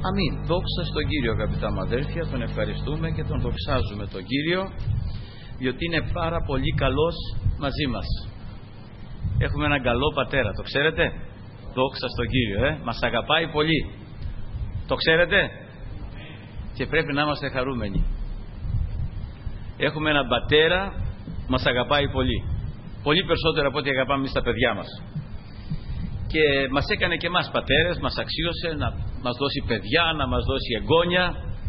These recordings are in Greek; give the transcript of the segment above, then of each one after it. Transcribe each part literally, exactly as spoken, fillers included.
Αμήν. Δόξα στον Κύριο, αγαπητά μου αδέρφια. Τον ευχαριστούμε και τον δοξάζουμε τον Κύριο, διότι είναι πάρα πολύ καλός μαζί μας. Έχουμε έναν καλό πατέρα, το ξέρετε? Δόξα στον Κύριο, ε? Μας αγαπάει πολύ. Το ξέρετε? Και πρέπει να είμαστε χαρούμενοι. Έχουμε έναν πατέρα, μας αγαπάει πολύ. Πολύ περισσότερο από ό,τι αγαπάμε εμείς τα παιδιά μας. Και μας έκανε και εμάς πατέρες, μας αξίωσε να μας δώσει παιδιά, να μας δώσει εγγόνια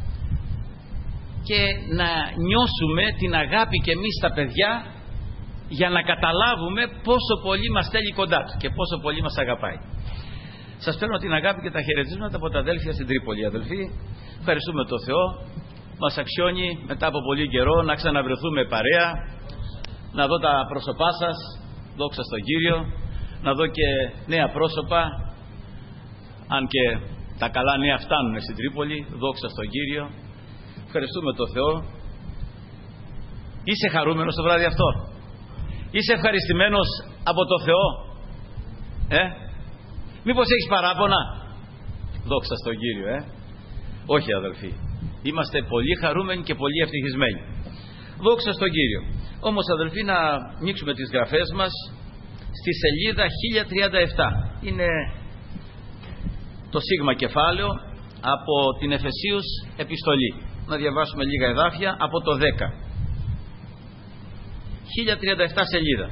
και να νιώσουμε την αγάπη και εμείς τα παιδιά, για να καταλάβουμε πόσο πολύ μας θέλει κοντά του και πόσο πολύ μας αγαπάει. Σας παίρνω την αγάπη και τα χαιρετίσματα από τα αδέλφια στην Τρίπολη, αδελφοί. Ευχαριστούμε τον Θεό. Μας αξιώνει μετά από πολύ καιρό να ξαναβρεθούμε παρέα, να δω τα πρόσωπά σας, δόξα στον Κύριο, να δω και νέα πρόσωπα, αν και τα καλά νέα φτάνουν στην Τρίπολη, δόξα στον Κύριο. Ευχαριστούμε τον Θεό. Είσαι χαρούμενος το βράδυ αυτό? Είσαι ευχαριστημένος από το Θεό? Ε? Μήπως έχεις παράπονα? Δόξα στον Κύριο, ε? Όχι, αδελφοί. Είμαστε πολύ χαρούμενοι και πολύ ευτυχισμένοι. Δόξα στον Κύριο. Όμως, αδελφοί, να ανοίξουμε τις γραφές μας στη σελίδα χίλια τριάντα επτά. Είναι το σίγμα κεφάλαιο από την Εφεσίους επιστολή. Να διαβάσουμε λίγα εδάφια από το δέκα. χίλια τριάντα επτά σελίδα.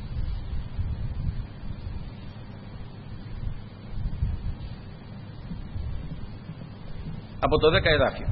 Από το δέκα εδάφιο.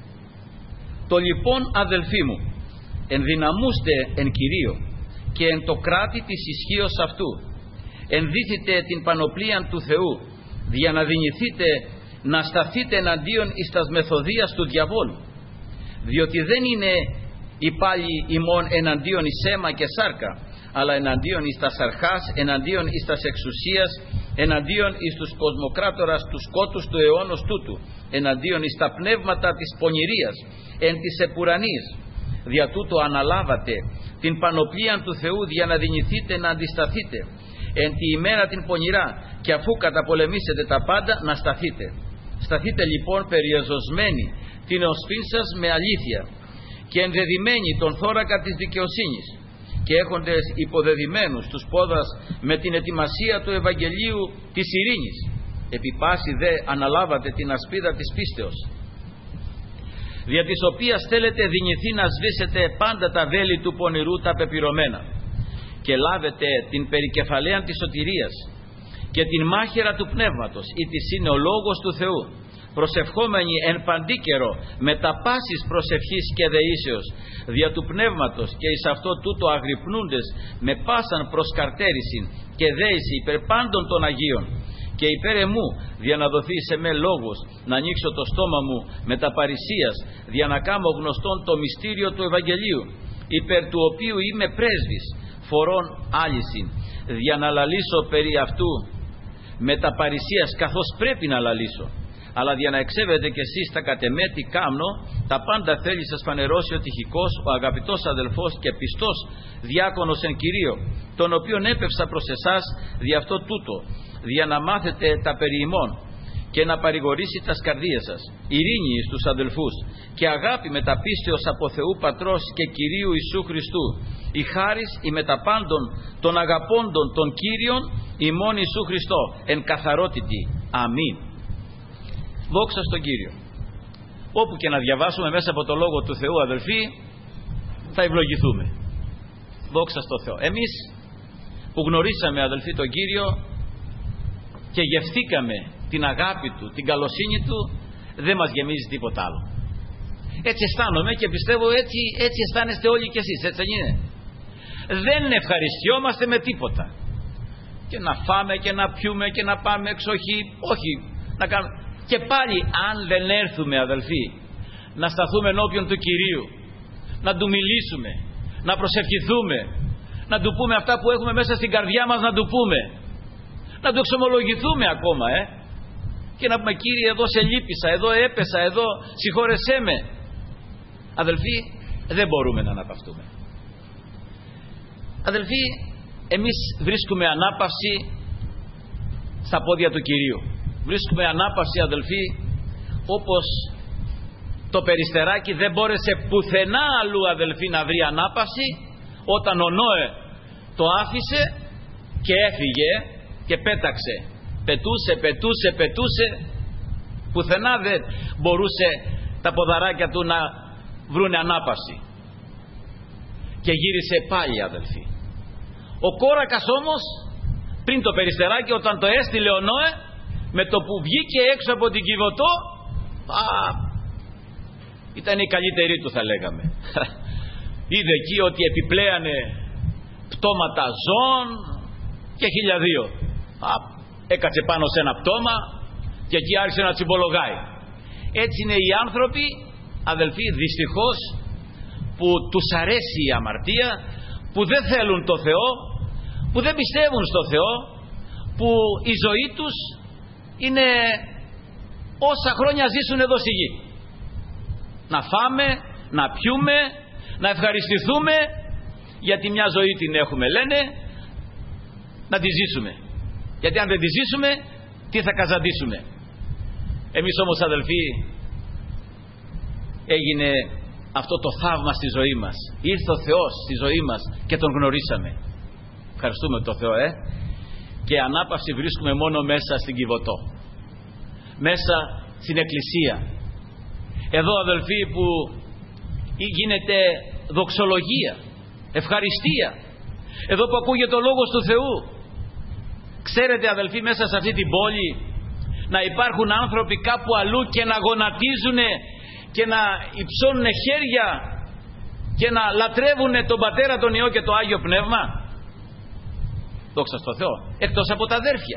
Το λοιπόν, αδελφοί μου, ενδυναμούστε εν Κυρίω και εν το κράτη της ισχύως αυτού, ενδύθητε την πανοπλίαν του Θεού, δια να δυνηθείτε να σταθείτε εναντίον εις τας μεθοδίας του διαβόλου, διότι δεν είναι υπάλληλοι ημών εναντίον εις αίμα και σάρκα, αλλά εναντίον εις τας αρχάς, εναντίον εις τας εξουσίας, εναντίον εις τους κοσμοκράτορας τους σκότους του αιώνος τούτου, εναντίον εις τα πνεύματα της πονηρίας εν της επουρανής. Δια τούτο αναλάβατε την πανοπλίαν του Θεού, δια να δυνηθείτε να αντισταθείτε εν τη ημέρα την πονηρά, και αφού καταπολεμήσετε τα πάντα να σταθείτε. Σταθείτε λοιπόν περιεζωσμένοι την οσφήν σας με αλήθεια και ενδεδειμένοι τον θώρακα της δικαιοσύνης, και έχοντες υποδεδειμένους τους πόδας με την ετοιμασία του Ευαγγελίου της ειρήνης. Επί πάση δε αναλάβατε την ασπίδα της πίστεως, δια της οποίας θέλετε δυνηθεί να σβήσετε πάντα τα βέλη του πονηρού τα πεπυρωμένα, και λάβετε την περικεφαλαίαν της σωτηρίας και την μάχαιρα του πνεύματος, ή της είναι ο λόγος του Θεού, προσευχόμενοι εν παντή καιρό με τα πάσης προσευχής και δεήσεως δια του πνεύματος, και εις αυτό τούτο αγρυπνούντες με πάσαν προσκαρτέρησιν και δέηση υπέρ πάντων των Αγίων, και υπέρ εμού, δια να δοθεί σε με λόγος να ανοίξω το στόμα μου με τα παρησίας, δια να κάνω γνωστόν το μυστήριο του Ευαγγελίου, υπέρ του οποίου είμαι πρέσβης φορών άλυσιν, δια να λαλήσω περί αυτού με τα παρησίας, καθώς πρέπει να λαλήσω. Αλλά για να εξέβετε κι εσείς τα κατεμέ τι κάμνο, τα πάντα θέλει σας φανερώσει ο Τυχικός, ο αγαπητός αδελφός και πιστός διάκονος εν Κυρίω, τον οποίον έπευσα προς εσάς δι' αυτό τούτο, δια να μάθετε τα περί ημών και να παρηγορήσει τα καρδίες σας, ειρήνη εις τους αδελφούς και αγάπη μεταπίστεως από Θεού Πατρός και Κυρίου Ιησού Χριστού, η χάρις η μεταπάντων των αγαπώντων των Κύριων ημών Ιησού Χριστό εν καθαρότητη. Αμήν. Δόξα στον Κύριο. Όπου και να διαβάσουμε μέσα από το Λόγο του Θεού, αδελφοί, θα ευλογηθούμε. Δόξα στον Θεό. Εμείς που γνωρίσαμε, αδελφοί, τον Κύριο και γευθήκαμε την αγάπη Του, την καλοσύνη Του, δεν μας γεμίζει τίποτα άλλο. Έτσι αισθάνομαι και πιστεύω έτσι, έτσι αισθάνεστε όλοι κι εσείς, έτσι δεν είναι? Δεν ευχαριστιόμαστε με τίποτα. Και να φάμε και να πιούμε και να πάμε εξοχή, όχι να κάνουμε. Και πάλι αν δεν έρθουμε, αδελφοί, να σταθούμε ενώπιον του Κυρίου, να Του μιλήσουμε, να προσευχηθούμε, να Του πούμε αυτά που έχουμε μέσα στην καρδιά μας, να Του πούμε, να Του εξομολογηθούμε ακόμα, ε, και να πούμε, Κύριε, εδώ σε λύπησα, εδώ έπεσα, εδώ συγχώρεσέ με. Αδελφοί, δεν μπορούμε να αναπαυτούμε. Αδελφοί, εμείς βρίσκουμε ανάπαυση στα πόδια του Κυρίου. Βρίσκουμε ανάπαυση, αδελφοί, όπως το Περιστεράκι δεν μπόρεσε πουθενά αλλού, αδελφοί, να βρει ανάπαυση, όταν ο Νόε το άφησε και έφυγε και πέταξε, πετούσε, πετούσε, πετούσε, πουθενά δεν μπορούσε τα ποδαράκια του να βρούνε ανάπαυση και γύρισε πάλι, αδελφοί. Ο Κόρακας όμως, πριν το Περιστεράκι, όταν το έστειλε ο Νόε, με το που βγήκε έξω από την Κιβωτό, α, ήταν η καλύτερη του, θα λέγαμε. Είδε εκεί ότι επιπλέανε πτώματα ζώων και χιλιαδδύο. Α, έκατσε πάνω σε ένα πτώμα και εκεί άρχισε να τσιμπολογάει. Έτσι είναι οι άνθρωποι, αδελφοί, δυστυχώς, που τους αρέσει η αμαρτία, που δεν θέλουν το Θεό, που δεν πιστεύουν στο Θεό, που η ζωή τους είναι όσα χρόνια ζήσουν εδώ στη γη. Να φάμε, να πιούμε, να ευχαριστηθούμε, γιατί μια ζωή την έχουμε, λένε, να τη ζήσουμε. Γιατί αν δεν τη ζήσουμε, τι θα καζαντήσουμε? Εμείς όμως, αδελφοί, έγινε αυτό το θαύμα στη ζωή μας. Ήρθε ο Θεός στη ζωή μας και τον γνωρίσαμε. Ευχαριστούμε τον Θεό, ε. Και ανάπαυση βρίσκουμε μόνο μέσα στην Κιβωτό, μέσα στην Εκκλησία. Εδώ, αδελφοί, που γίνεται δοξολογία, ευχαριστία, εδώ που ακούγεται ο Λόγος του Θεού. Ξέρετε, αδελφοί, μέσα σε αυτή την πόλη να υπάρχουν άνθρωποι κάπου αλλού και να γονατίζουν και να υψώνουν χέρια και να λατρεύουν τον Πατέρα, τον Υιό και το Άγιο Πνεύμα? Δόξα στο Θεό. Εκτός από τα αδέρφια.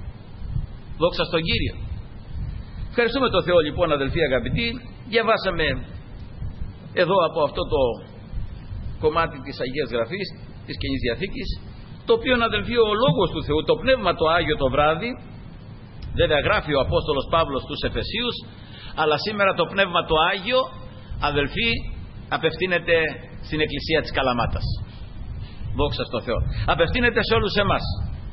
Δόξα στον Κύριο. Ευχαριστούμε τον Θεό, λοιπόν, αδελφοί αγαπητοί. Διαβάσαμε εδώ από αυτό το κομμάτι της Αγίας Γραφής, της Καινής Διαθήκης, το οποίο, αδελφοί, ο Λόγος του Θεού, το Πνεύμα το Άγιο το βράδυ, βέβαια γράφει ο Απόστολος Παύλος στους Εφεσίους, αλλά σήμερα το Πνεύμα το Άγιο, αδελφοί, απευθύνεται στην Εκκλησία της Καλαμάτας. Δόξα στο Θεό. Απευθύνεται σε όλους εμάς.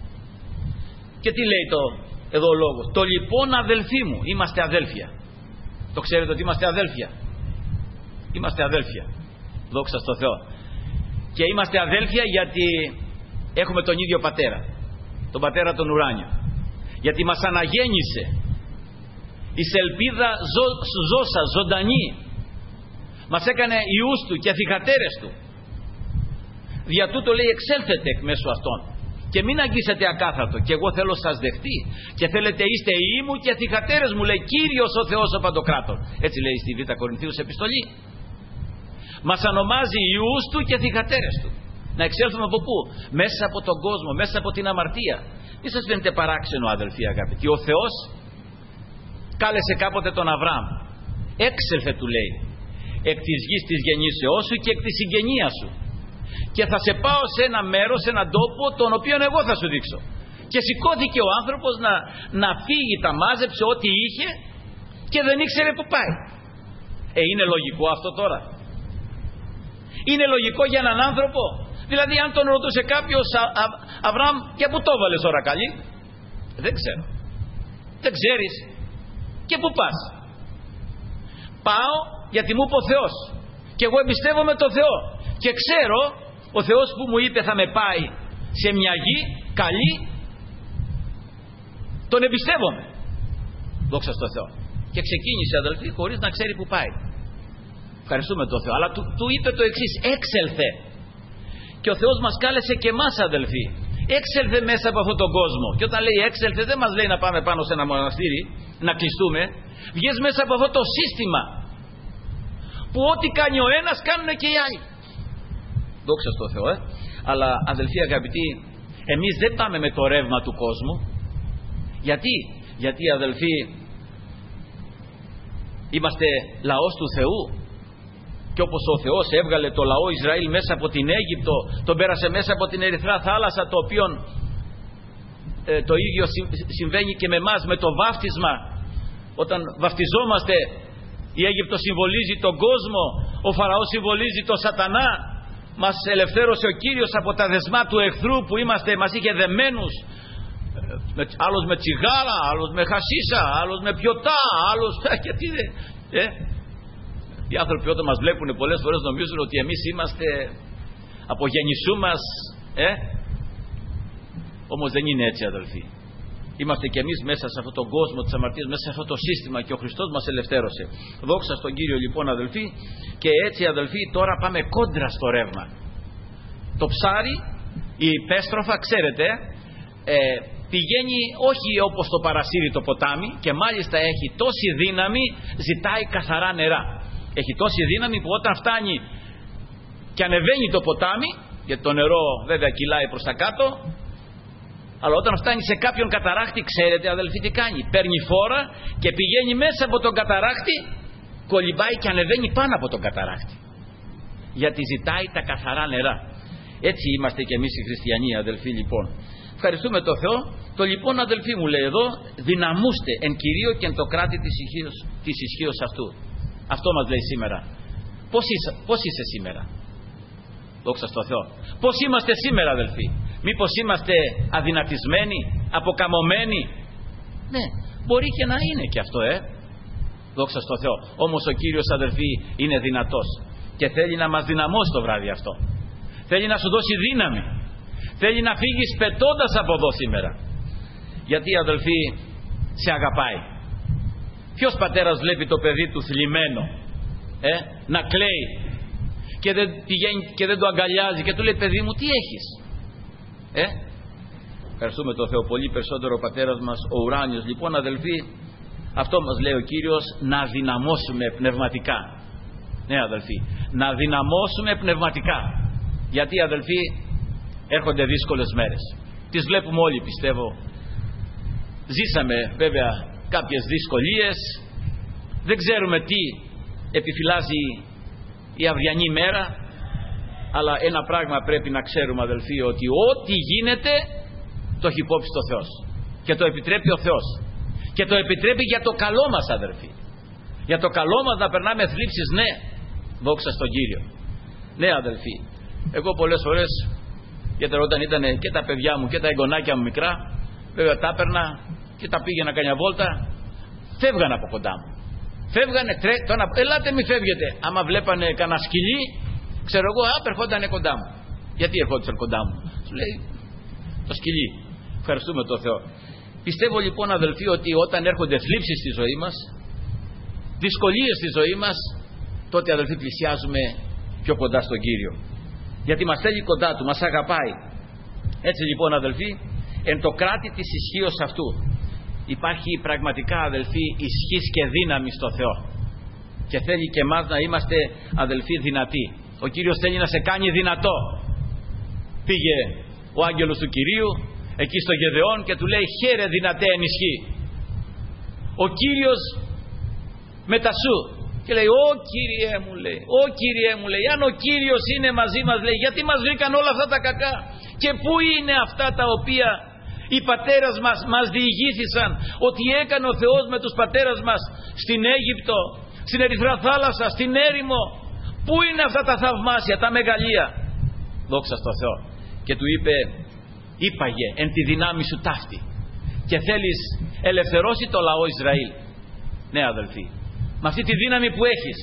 Και τι λέει το εδώ ο Λόγος? Το λοιπόν, αδελφοί μου, είμαστε αδέλφια. Το ξέρετε ότι είμαστε αδέλφια? Είμαστε αδέλφια. Δόξα στο Θεό. Και είμαστε αδέλφια γιατί έχουμε τον ίδιο Πατέρα, τον Πατέρα τον ουράνιο. Γιατί μας αναγέννησε εις ελπίδα ζω, ζώσα, ζωντανή. Μας έκανε ιούς του και θυγατέρες του. Δια τούτο, λέει, εξέλθετε εκ μέσω αυτών και μην αγγίσετε ακάθαρτο, και εγώ θέλω σας δεχτεί και θέλετε είστε ιοί μου και θυγατέρες μου, λέει Κύριος ο Θεός ο Παντοκράτορ. Έτσι λέει στη Β' Κορινθίους επιστολή. Μας ονομάζει ιούς του και θυγατέρες του. Να εξέλθουμε από πού? Μέσα από τον κόσμο, μέσα από την αμαρτία. Μη σας φαίνεται παράξενο, αδελφοί αγαπητοί, ο Θεός κάλεσε κάποτε τον Αβραάμ. Έξελθε, του λέει, εκ της γης της γεννήσεώς σου και εκ της συγγενείας σου, και θα σε πάω σε ένα μέρος, σε έναν τόπο, τον οποίο εγώ θα σου δείξω. Και σηκώθηκε ο άνθρωπος να, να φύγει, τα μάζεψε ό,τι είχε και δεν ήξερε που πάει. Ε, είναι λογικό αυτό τώρα? Είναι λογικό για έναν άνθρωπο? Δηλαδή, αν τον ρωτούσε κάποιος, Α, Α, Αβραάμ, για πού το έβαλες ώρα καλή? Δεν ξέρω. Δεν ξέρεις? Και πού πας? Πάω γιατί μου είπε ο Θεός και εγώ εμπιστεύομαι τον Θεό και ξέρω ο Θεός που μου είπε θα με πάει σε μια γη καλή, τον εμπιστεύομαι. Δόξα στο Θεό. Και ξεκίνησε, αδελφοί, χωρίς να ξέρει που πάει. Ευχαριστούμε τον Θεό. Αλλά του, του είπε το εξής: έξελθε. Και ο Θεός μας κάλεσε και εμάς, αδελφοί. Έξελθε μέσα από αυτόν τον κόσμο. Και όταν λέει έξελθε, δεν μας λέει να πάμε πάνω σε ένα μοναστήρι, να κλειστούμε. Βγες μέσα από αυτό το σύστημα που ό,τι κάνει ο ένας κάνουν και οι άλλοι. Δόξα στο Θεό, ε. Αλλά, αδελφοί αγαπητοί, εμείς δεν πάμε με το ρεύμα του κόσμου. Γιατί? Γιατί, αδελφοί, είμαστε λαός του Θεού. Και όπως ο Θεός έβγαλε το λαό Ισραήλ μέσα από την Αίγυπτο, τον πέρασε μέσα από την Ερυθρά θάλασσα, το οποίο ε, το ίδιο συμβαίνει και με εμάς με το βάφτισμα. Όταν βαφτιζόμαστε, η Αίγυπτος συμβολίζει τον κόσμο, ο Φαραώς συμβολίζει τον Σατανά. Μας ελευθέρωσε ο Κύριος από τα δεσμά του εχθρού που είμαστε, μας είχε δεμένους Άλλος με τσιγάρα, άλλος με χασίσα, άλλος με πιωτά, άλλος... Γιατί δεν... Ε? Οι άνθρωποι όταν μας βλέπουν πολλές φορές νομίζουν ότι εμείς είμαστε από γεννησού μας, ε? Όμως δεν είναι έτσι, αδελφοί. Είμαστε κι εμείς μέσα σε αυτόν τον κόσμο της αμαρτίας, μέσα σε αυτό το σύστημα, και ο Χριστός μας ελευθέρωσε. Δόξα στον Κύριο λοιπόν, αδελφοί. Και έτσι, αδελφοί, τώρα πάμε κόντρα στο ρεύμα. Το ψάρι, η πέστροφα, ξέρετε, ε, πηγαίνει όχι όπως το παρασύρει το ποτάμι, και μάλιστα έχει τόση δύναμη, ζητάει καθαρά νερά. Έχει τόση δύναμη που όταν φτάνει και ανεβαίνει το ποτάμι, γιατί το νερό βέβαια κυλάει προς τα κάτω, αλλά όταν φτάνει σε κάποιον καταράκτη, ξέρετε, αδελφοί, τι κάνει? Παίρνει φόρα και πηγαίνει μέσα από τον καταράκτη, κολυμπάει και ανεβαίνει πάνω από τον καταράκτη, γιατί ζητάει τα καθαρά νερά. Έτσι είμαστε και εμείς οι χριστιανοί, αδελφοί, λοιπόν. Ευχαριστούμε τον Θεό. Το λοιπόν, αδελφοί μου, λέει εδώ, δυναμούστε εν Κυρίω και εν το κράτη της ισχύως, της ισχύως αυτού. Αυτό μας λέει σήμερα. Πώς είσαι, πώς είσαι σήμερα? Δόξα στο Θεό. Πώς είμαστε σήμερα, αδελφοί? Μήπως είμαστε αδυνατισμένοι, αποκαμωμένοι? Ναι, μπορεί και να είναι και αυτό, ε. Δόξα στο Θεό. Όμως ο Κύριος, αδελφοί, είναι δυνατός και θέλει να μας δυναμώσει το βράδυ αυτό. Θέλει να σου δώσει δύναμη. Θέλει να φύγεις πετώντας από εδώ σήμερα. Γιατί, αδελφοί, σε αγαπάει. Ποιος πατέρας βλέπει το παιδί του θλιμμένο, ε, να κλαίει και δεν, πηγαίνει, και δεν το αγκαλιάζει και του λέει, παιδί μου, τι έχεις? Ε? Ευχαριστούμε τον Θεό πολύ περισσότερο ο πατέρας μας ο ουράνιος. Λοιπόν, αδελφοί, αυτό μας λέει ο Κύριος, να δυναμώσουμε πνευματικά. Ναι, αδελφοί, να δυναμώσουμε πνευματικά. Γιατί, αδελφοί, έρχονται δύσκολες μέρες. Τις βλέπουμε όλοι, πιστεύω. Ζήσαμε βέβαια κάποιες δυσκολίες. Δεν ξέρουμε τι επιφυλάζει η αυριανή μέρα. Αλλά ένα πράγμα πρέπει να ξέρουμε, αδελφοί, ότι ό,τι γίνεται το έχει υπόψη ο Θεός. Και το επιτρέπει ο Θεός. Και το επιτρέπει για το καλό μας, αδελφοί. Για το καλό μας να περνάμε θλίψεις, ναι. Δόξα στον Κύριο. Ναι, αδελφοί. Εγώ πολλές φορές, γιατί όταν ήταν και τα παιδιά μου και τα εγγονάκια μου μικρά, βέβαια τα έπαιρνα και τα πήγαινα καμιά βόλτα, φεύγαν από κοντά μου. Φεύγανε, τρέ, τώρα, ελάτε μη φεύγετε. Άμα βλέπανε κανένα σκυλί, ξέρω εγώ, α, ερχόντανε κοντά μου. Γιατί ερχόντουσαν κοντά μου? Σου λέει, το σκυλί. Ευχαριστούμε τον Θεό. Πιστεύω λοιπόν, αδελφοί, ότι όταν έρχονται θλίψεις στη ζωή μας, δυσκολίες στη ζωή μας, τότε, αδελφοί, πλησιάζουμε πιο κοντά στον Κύριο. Γιατί μας θέλει κοντά Του, μας αγαπάει. Έτσι λοιπόν, αδελφοί, εν το κράτη της ισχύως αυτού υπάρχει πραγματικά, αδελφοί, ισχύς και δύναμη στο Θεό. Και θέλει και εμάς να είμαστε, αδελφοί, δυνατοί. Ο Κύριος θέλει να σε κάνει δυνατό. Πήγε ο άγγελος του Κυρίου εκεί στο Γεδεών και του λέει, χαίρε δυνατέ εν ισχύ, ο Κύριος μετασού. Και λέει, Ω Κύριε μου, λέει, Ω Κύριε μου, λέει, αν ο Κύριος είναι μαζί μας, λέει, γιατί μας βρήκαν όλα αυτά τα κακά? Και πού είναι αυτά τα οποία οι πατέρες μας μας διηγήθησαν ότι έκανε ο Θεός με τους πατέρες μας στην Αίγυπτο, στην Ερυθρά θάλασσα, στην έρημο? Πού είναι αυτά τα θαυμάσια, τα μεγαλεία? Δόξα στο Θεό. Και του είπε, είπαγε εν τη δυνάμει σου ταύτη, και θέλεις ελευθερώσει το λαό Ισραήλ. Ναι, αδελφοί, με αυτή τη δύναμη που έχεις.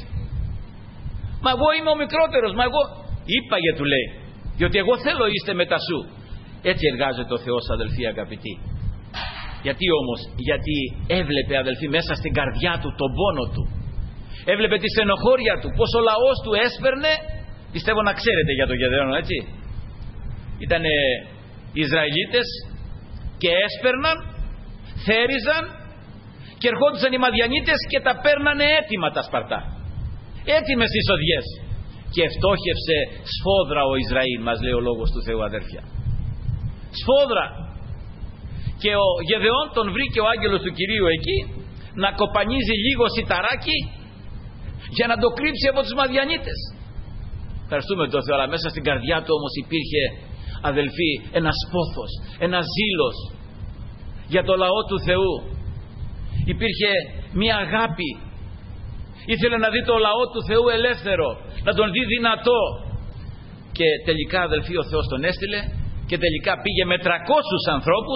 Μα εγώ είμαι ο μικρότερος, μα εγώ, είπαγε, του λέει, διότι εγώ θέλω είστε μετά σου. Έτσι εργάζεται ο Θεός, αδελφοί αγαπητοί. Γιατί όμως? Γιατί έβλεπε, αδελφοί, μέσα στην καρδιά του τον πόνο του, έβλεπε τη στενοχώρια του, πως ο λαός του έσπερνε. Πιστεύω να ξέρετε για τον Γεδεών, έτσι. Ήτανε οι Ισραηλίτες και έσπερναν, θέριζαν, και ερχόντουσαν οι Μαδιανίτες και τα παίρνανε έτοιμα τα σπαρτά, έτοιμες εισοδιές, και φτώχευσε σφόδρα ο Ισραήλ, μας λέει ο λόγος του Θεού, αδέρφια. Σφόδρα. Και ο Γεδεών τον βρήκε ο άγγελος του Κυρίου εκεί να κοπανίζει λίγο σιταράκι για να το κρύψει από τους Μαδιανίτες. Ευχαριστούμε τον Θεό. Αλλά μέσα στην καρδιά του όμως υπήρχε, αδελφοί, ένας πόθος, ένας ζήλος για το λαό του Θεού. Υπήρχε μια αγάπη. Ήθελε να δει το λαό του Θεού ελεύθερο, να τον δει δυνατό. Και τελικά, αδελφοί, ο Θεός τον έστειλε, και τελικά πήγε με τρακόσιους ανθρώπους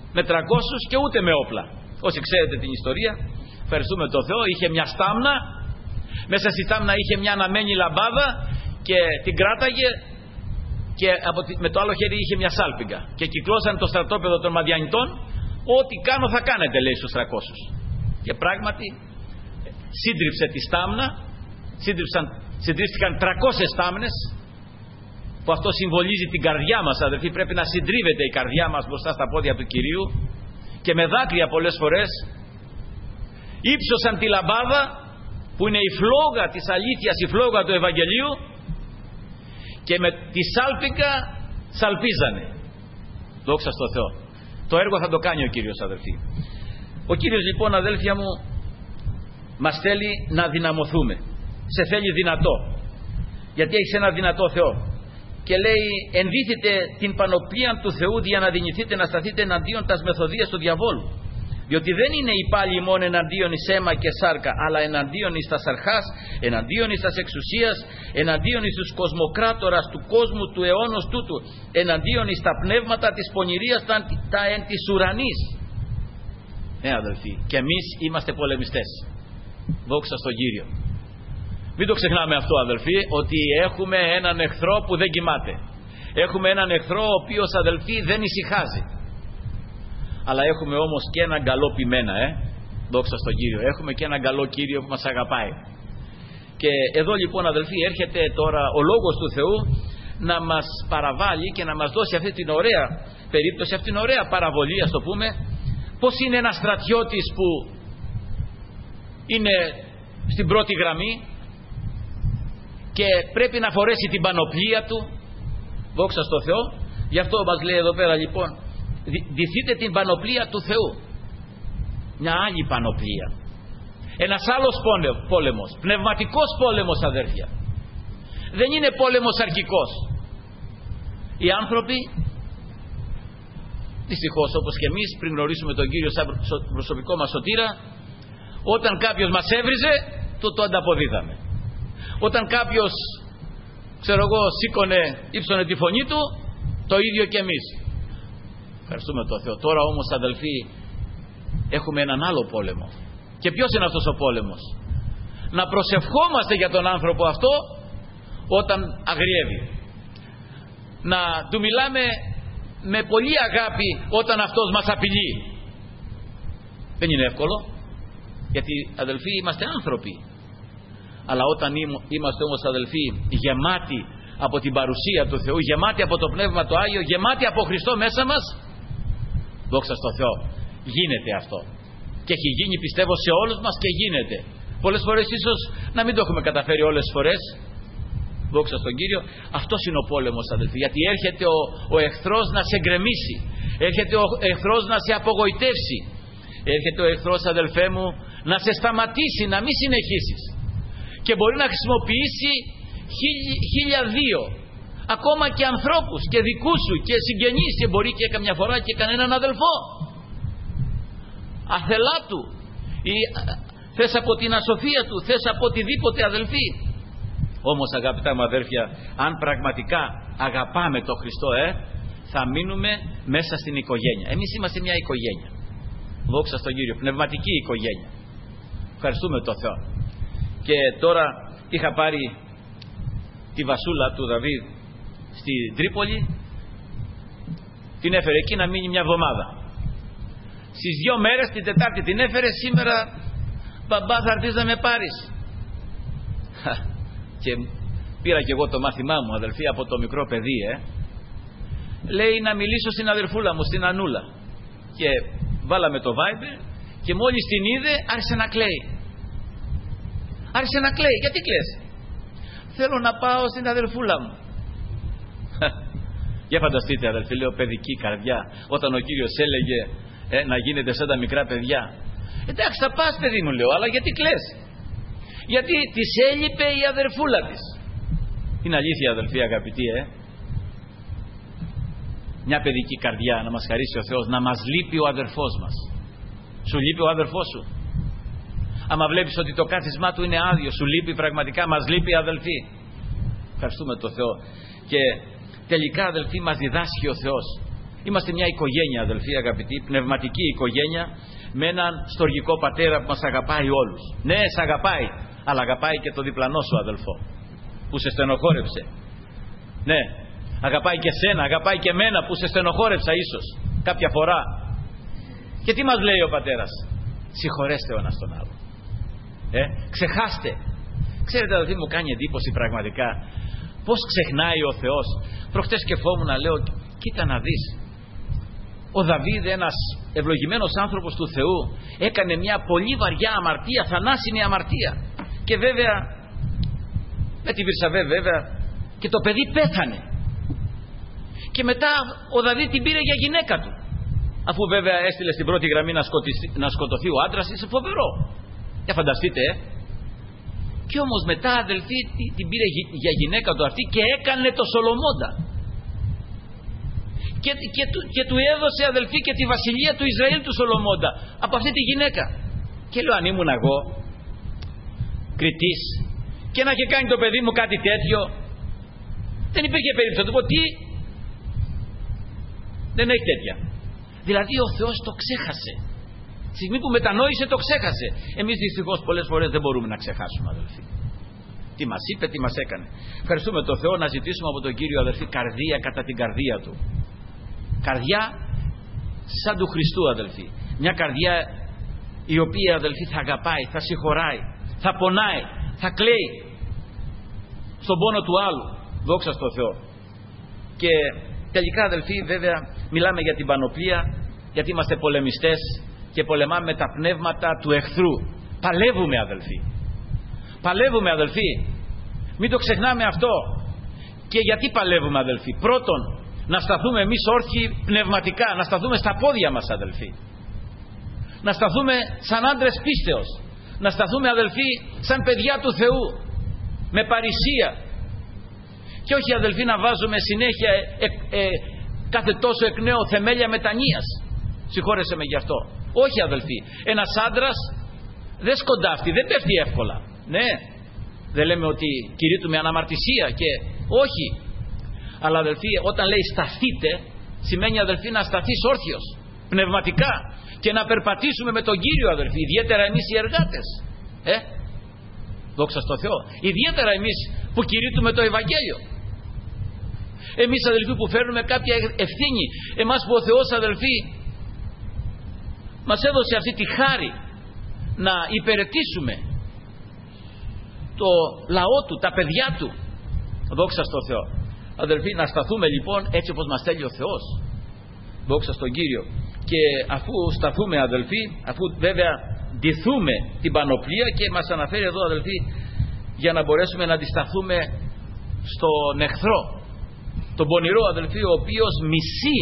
με τριακόσιους και ούτε με όπλα. Όσοι ξέρετε την ιστορία, ευχαριστούμε τον Θεό, είχε μια στάμνα, μέσα στη στάμνα είχε μια αναμένη λαμπάδα και την κράταγε και από τη, με το άλλο χέρι είχε μια σάλπιγγα και κυκλώσαν το στρατόπεδο των Μαδιανιτών. Ό,τι κάνω θα κάνετε, λέει στους τριακόσιους. Και πράγματι σύντριψε τη στάμνα, συντρίφθηκαν τριακόσιες στάμνες, που αυτό συμβολίζει την καρδιά μας, αδελφοί. Πρέπει να συντρίβεται η καρδιά μας μπροστά στα πόδια του Κυρίου, και με δάκρυα πολλές φορές ύψωσαν τη λαμπάδα που είναι η φλόγα της αλήθειας, η φλόγα του Ευαγγελίου, και με τη σάλπιγγα σαλπίζανε. Δόξα στο Θεό. Το έργο θα το κάνει ο Κύριος, αδελφοί. Ο Κύριος λοιπόν, αδέλφια μου, μας θέλει να δυναμωθούμε. Σε θέλει δυνατό, γιατί έχεις ένα δυνατό Θεό. Και λέει, ενδύθετε την πανοπλία του Θεού για να δυνηθείτε να σταθείτε εναντίον τας μεθοδίας του διαβόλου. Διότι δεν είναι οι πάλι μόνο εναντίον εις αίμα και σάρκα, αλλά εναντίον εις τας αρχάς, εναντίον εις τας εξουσίας, εναντίον εις τους κοσμοκράτορας του κόσμου του αιώνος τούτου, εναντίον εις τα πνεύματα της πονηρίας τα, τα εν της ουρανής. Ναι, αδελφοί, και εμείς είμαστε πολεμιστές. Δόξα στον Κύριο. Μην το ξεχνάμε αυτό, αδελφοί, ότι έχουμε έναν εχθρό που δεν κοιμάται. Έχουμε έναν εχθρό ο οποίος, αδελφοί, δεν ησυχάζει. Αλλά έχουμε όμως και έναν καλό ποιμένα, ε. Δόξα στον Κύριο. Έχουμε και έναν καλό Κύριο που μας αγαπάει. Και εδώ λοιπόν, αδελφοί, έρχεται τώρα ο Λόγος του Θεού να μας παραβάλει και να μας δώσει αυτή την ωραία περίπτωση, αυτή την ωραία παραβολή, ας το πούμε, πώς είναι ένας στρατιώτης που είναι στην πρώτη γραμμή και πρέπει να φορέσει την πανοπλία του. Δόξα στο Θεό. Γι' αυτό μας λέει εδώ πέρα λοιπόν, ντυθείτε την πανοπλία του Θεού. Μια άλλη πανοπλία. Ένας άλλος πόλεμος, πνευματικός πόλεμος, αδέρφια. Δεν είναι πόλεμος αρχικός. Οι άνθρωποι, δυστυχώς όπως και εμείς, πριν γνωρίσουμε τον Κύριο σαν προσωπικό μας σωτήρα, όταν κάποιος μας έβριζε, το, το ανταποδίδαμε. Όταν κάποιος, ξέρω εγώ, σήκωνε, ύψωνε τη φωνή του, το ίδιο και εμείς. Ευχαριστούμε τον Θεό. Τώρα όμως, αδελφοί, έχουμε έναν άλλο πόλεμο. Και ποιος είναι αυτός ο πόλεμος? Να προσευχόμαστε για τον άνθρωπο αυτό όταν αγριεύει. Να του μιλάμε με πολύ αγάπη όταν αυτός μας απειλεί. Δεν είναι εύκολο, γιατί, αδελφοί, είμαστε άνθρωποι. Αλλά όταν είμαστε όμως, αδελφοί, γεμάτοι από την παρουσία του Θεού, γεμάτοι από το Πνεύμα το Άγιο, γεμάτοι από Χριστό μέσα μας, δόξα στο Θεό, γίνεται αυτό. Και έχει γίνει, πιστεύω, σε όλους μας και γίνεται. Πολλές φορές ίσως να μην το έχουμε καταφέρει όλες τις φορές. Δόξα στον Κύριο. Αυτός είναι ο πόλεμος, αδελφοί. Γιατί έρχεται ο, ο εχθρός να σε γκρεμίσει. Έρχεται ο εχθρός να σε απογοητεύσει. Έρχεται ο εχθρός, αδελφέ μου, να σε σταματήσει, να μην συνεχίσεις. Και μπορεί να χρησιμοποιήσει χίλια, χίλια δύο. Ακόμα και ανθρώπους και δικούς σου και συγγενείς, και μπορεί και καμιά φορά και κανέναν αδελφό. Αθελά του, ή θες από την ασοφία του, θες από οτιδήποτε, αδελφοί. Όμως, αγαπητά μου αδέρφια, αν πραγματικά αγαπάμε τον Χριστό, ε, θα μείνουμε μέσα στην οικογένεια. Εμείς είμαστε μια οικογένεια. Δόξα στον Κύριο, πνευματική οικογένεια. Ευχαριστούμε τον Θεό. Και τώρα είχα πάρει τη βασούλα του Δαβίδ στη Τρίπολη, την έφερε εκεί να μείνει μια εβδομάδα. Στις δυο μέρες, την Τετάρτη την έφερε, σήμερα μπαμπά θα έρθεις να με πάρεις. Και πήρα και εγώ το μάθημά μου, αδελφοί, από το μικρό παιδί, ε. Λέει να μιλήσω στην αδερφούλα μου, στην Ανούλα. Και βάλαμε το Viber και μόλις την είδε άρχισε να κλαίει. Άρχισε να κλαίει. Γιατί κλαις? Θέλω να πάω στην αδερφούλα μου. Για φανταστείτε, αδελφοί, λέω, παιδική καρδιά, όταν ο Κύριος έλεγε ε, να γίνετε σαν τα μικρά παιδιά. Εντάξει, θα πας, παιδί μου, λέω, αλλά γιατί κλαις? Γιατί της έλειπε η αδερφούλα της. Είναι αλήθεια, αδελφοί, αγαπητοί, ε. Μια παιδική καρδιά να μας χαρίσει ο Θεός, να μας λείπει ο αδερφός μας. Σου λείπει ο αδερφός σου? Άμα βλέπεις ότι το κάθισμά του είναι άδειο, σου λείπει πραγματικά? Μας λείπει, αδελφοί. Ευχαριστούμε τον Θεό. Και τελικά, αδελφοί, μας διδάσκει ο Θεός Είμαστε μια οικογένεια, αδελφοί αγαπητοί, πνευματική οικογένεια, με έναν στοργικό πατέρα που μας αγαπάει όλους. Ναι, σε αγαπάει, αλλά αγαπάει και το διπλανό σου αδελφό που σε στενοχώρεψε. Ναι, αγαπάει και σένα, αγαπάει και μένα που σε στενοχώρεψα ίσως κάποια φορά. Και τι μας λέει ο πατέρας? Συγχωρέστε ο ένας τον άλλο. Ε, ξεχάστε. Ξέρετε αδελφοί, μου κάνει εντύπωση πραγματικά πως ξεχνάει ο Θεός. Προχτές σκεφόμουν, λέω, κοίτα να δεις, ο Δαβίδ, ένας ευλογημένος άνθρωπος του Θεού, έκανε μια πολύ βαριά αμαρτία, θανάσιμη αμαρτία, και βέβαια με τη Βυρσαβέ βέβαια, και το παιδί πέθανε, και μετά ο Δαβίδ την πήρε για γυναίκα του, αφού βέβαια έστειλε στην πρώτη γραμμή να, να σκοτωθεί ο άντρας. Είναι φοβερό, για φανταστείτε, ε? Και όμως μετά, αδελφοί, την πήρε για γυναίκα του αυτή και έκανε το Σολομώντα. Και, και, του, και του έδωσε, αδελφοί, και τη βασιλεία του Ισραήλ του Σολομώντα από αυτή τη γυναίκα. Και λέω, αν ήμουν εγώ κριτής και να είχε κάνει το παιδί μου κάτι τέτοιο, δεν υπήρχε περίπτωση να του πω τι. Δεν έχει τέτοια. Δηλαδή ο Θεός το ξέχασε. Τη στιγμή που μετανόησε το ξέχασε. Εμείς δυστυχώς πολλές φορές δεν μπορούμε να ξεχάσουμε, αδελφοί. Τι μας είπε, τι μας έκανε. Ευχαριστούμε τον Θεό, να ζητήσουμε από τον Κύριο, αδελφοί, καρδία κατά την καρδία του. Καρδιά σαν του Χριστού, αδελφοί. Μια καρδιά η οποία, αδελφοί, θα αγαπάει, θα συγχωράει, θα πονάει, θα κλαίει στον πόνο του άλλου. Δόξα στο Θεό. Και τελικά, αδελφοί, βέβαια μιλάμε για την πανοπλία, γιατί είμαστε πολεμιστές και πολεμάμε τα πνεύματα του εχθρού. Παλεύουμε, αδελφοί. Παλεύουμε, αδελφοί. Μην το ξεχνάμε αυτό. Και γιατί παλεύουμε, αδελφοί? Πρώτον, να σταθούμε εμείς όρθιοι πνευματικά, να σταθούμε στα πόδια μας, αδελφοί. Να σταθούμε σαν άντρες πίστεως. Να σταθούμε, αδελφοί, σαν παιδιά του Θεού, με παρησία. Και όχι, αδελφοί, να βάζουμε συνέχεια ε, ε, ε, κάθε τόσο εκ νέου θεμέλια μετανοίας. Συγχώρεσαι με γι' αυτό. Όχι, αδελφοί. Ένας άντρας δεν σκοντάφτει, δεν πέφτει εύκολα. Ναι, δεν λέμε ότι κηρύττουμε αναμαρτησία και όχι. Αλλά, αδελφοί, όταν λέει σταθείτε, σημαίνει, αδελφοί, να σταθείς όρθιος πνευματικά και να περπατήσουμε με τον Κύριο, αδελφοί. Ιδιαίτερα εμείς οι εργάτες. Ε, δόξα στο Θεό. Ιδιαίτερα εμείς που κηρύττουμε το Ευαγγέλιο. Εμείς, αδελφοί, που φέρνουμε κάποια ευθύνη. Εμάς που ο Θεός, αδελφοί, μας έδωσε αυτή τη χάρη να υπηρετήσουμε το λαό του, τα παιδιά του. Δόξα στο Θεό. Αδελφοί, να σταθούμε λοιπόν έτσι όπως μας θέλει ο Θεός. Δόξα στον Κύριο. Και αφού σταθούμε, αδελφοί, αφού βέβαια ντυθούμε την πανοπλία, και μας αναφέρει εδώ, αδελφοί, για να μπορέσουμε να αντισταθούμε στον εχθρό, τον πονηρό, αδελφοί, ο οποίος μισεί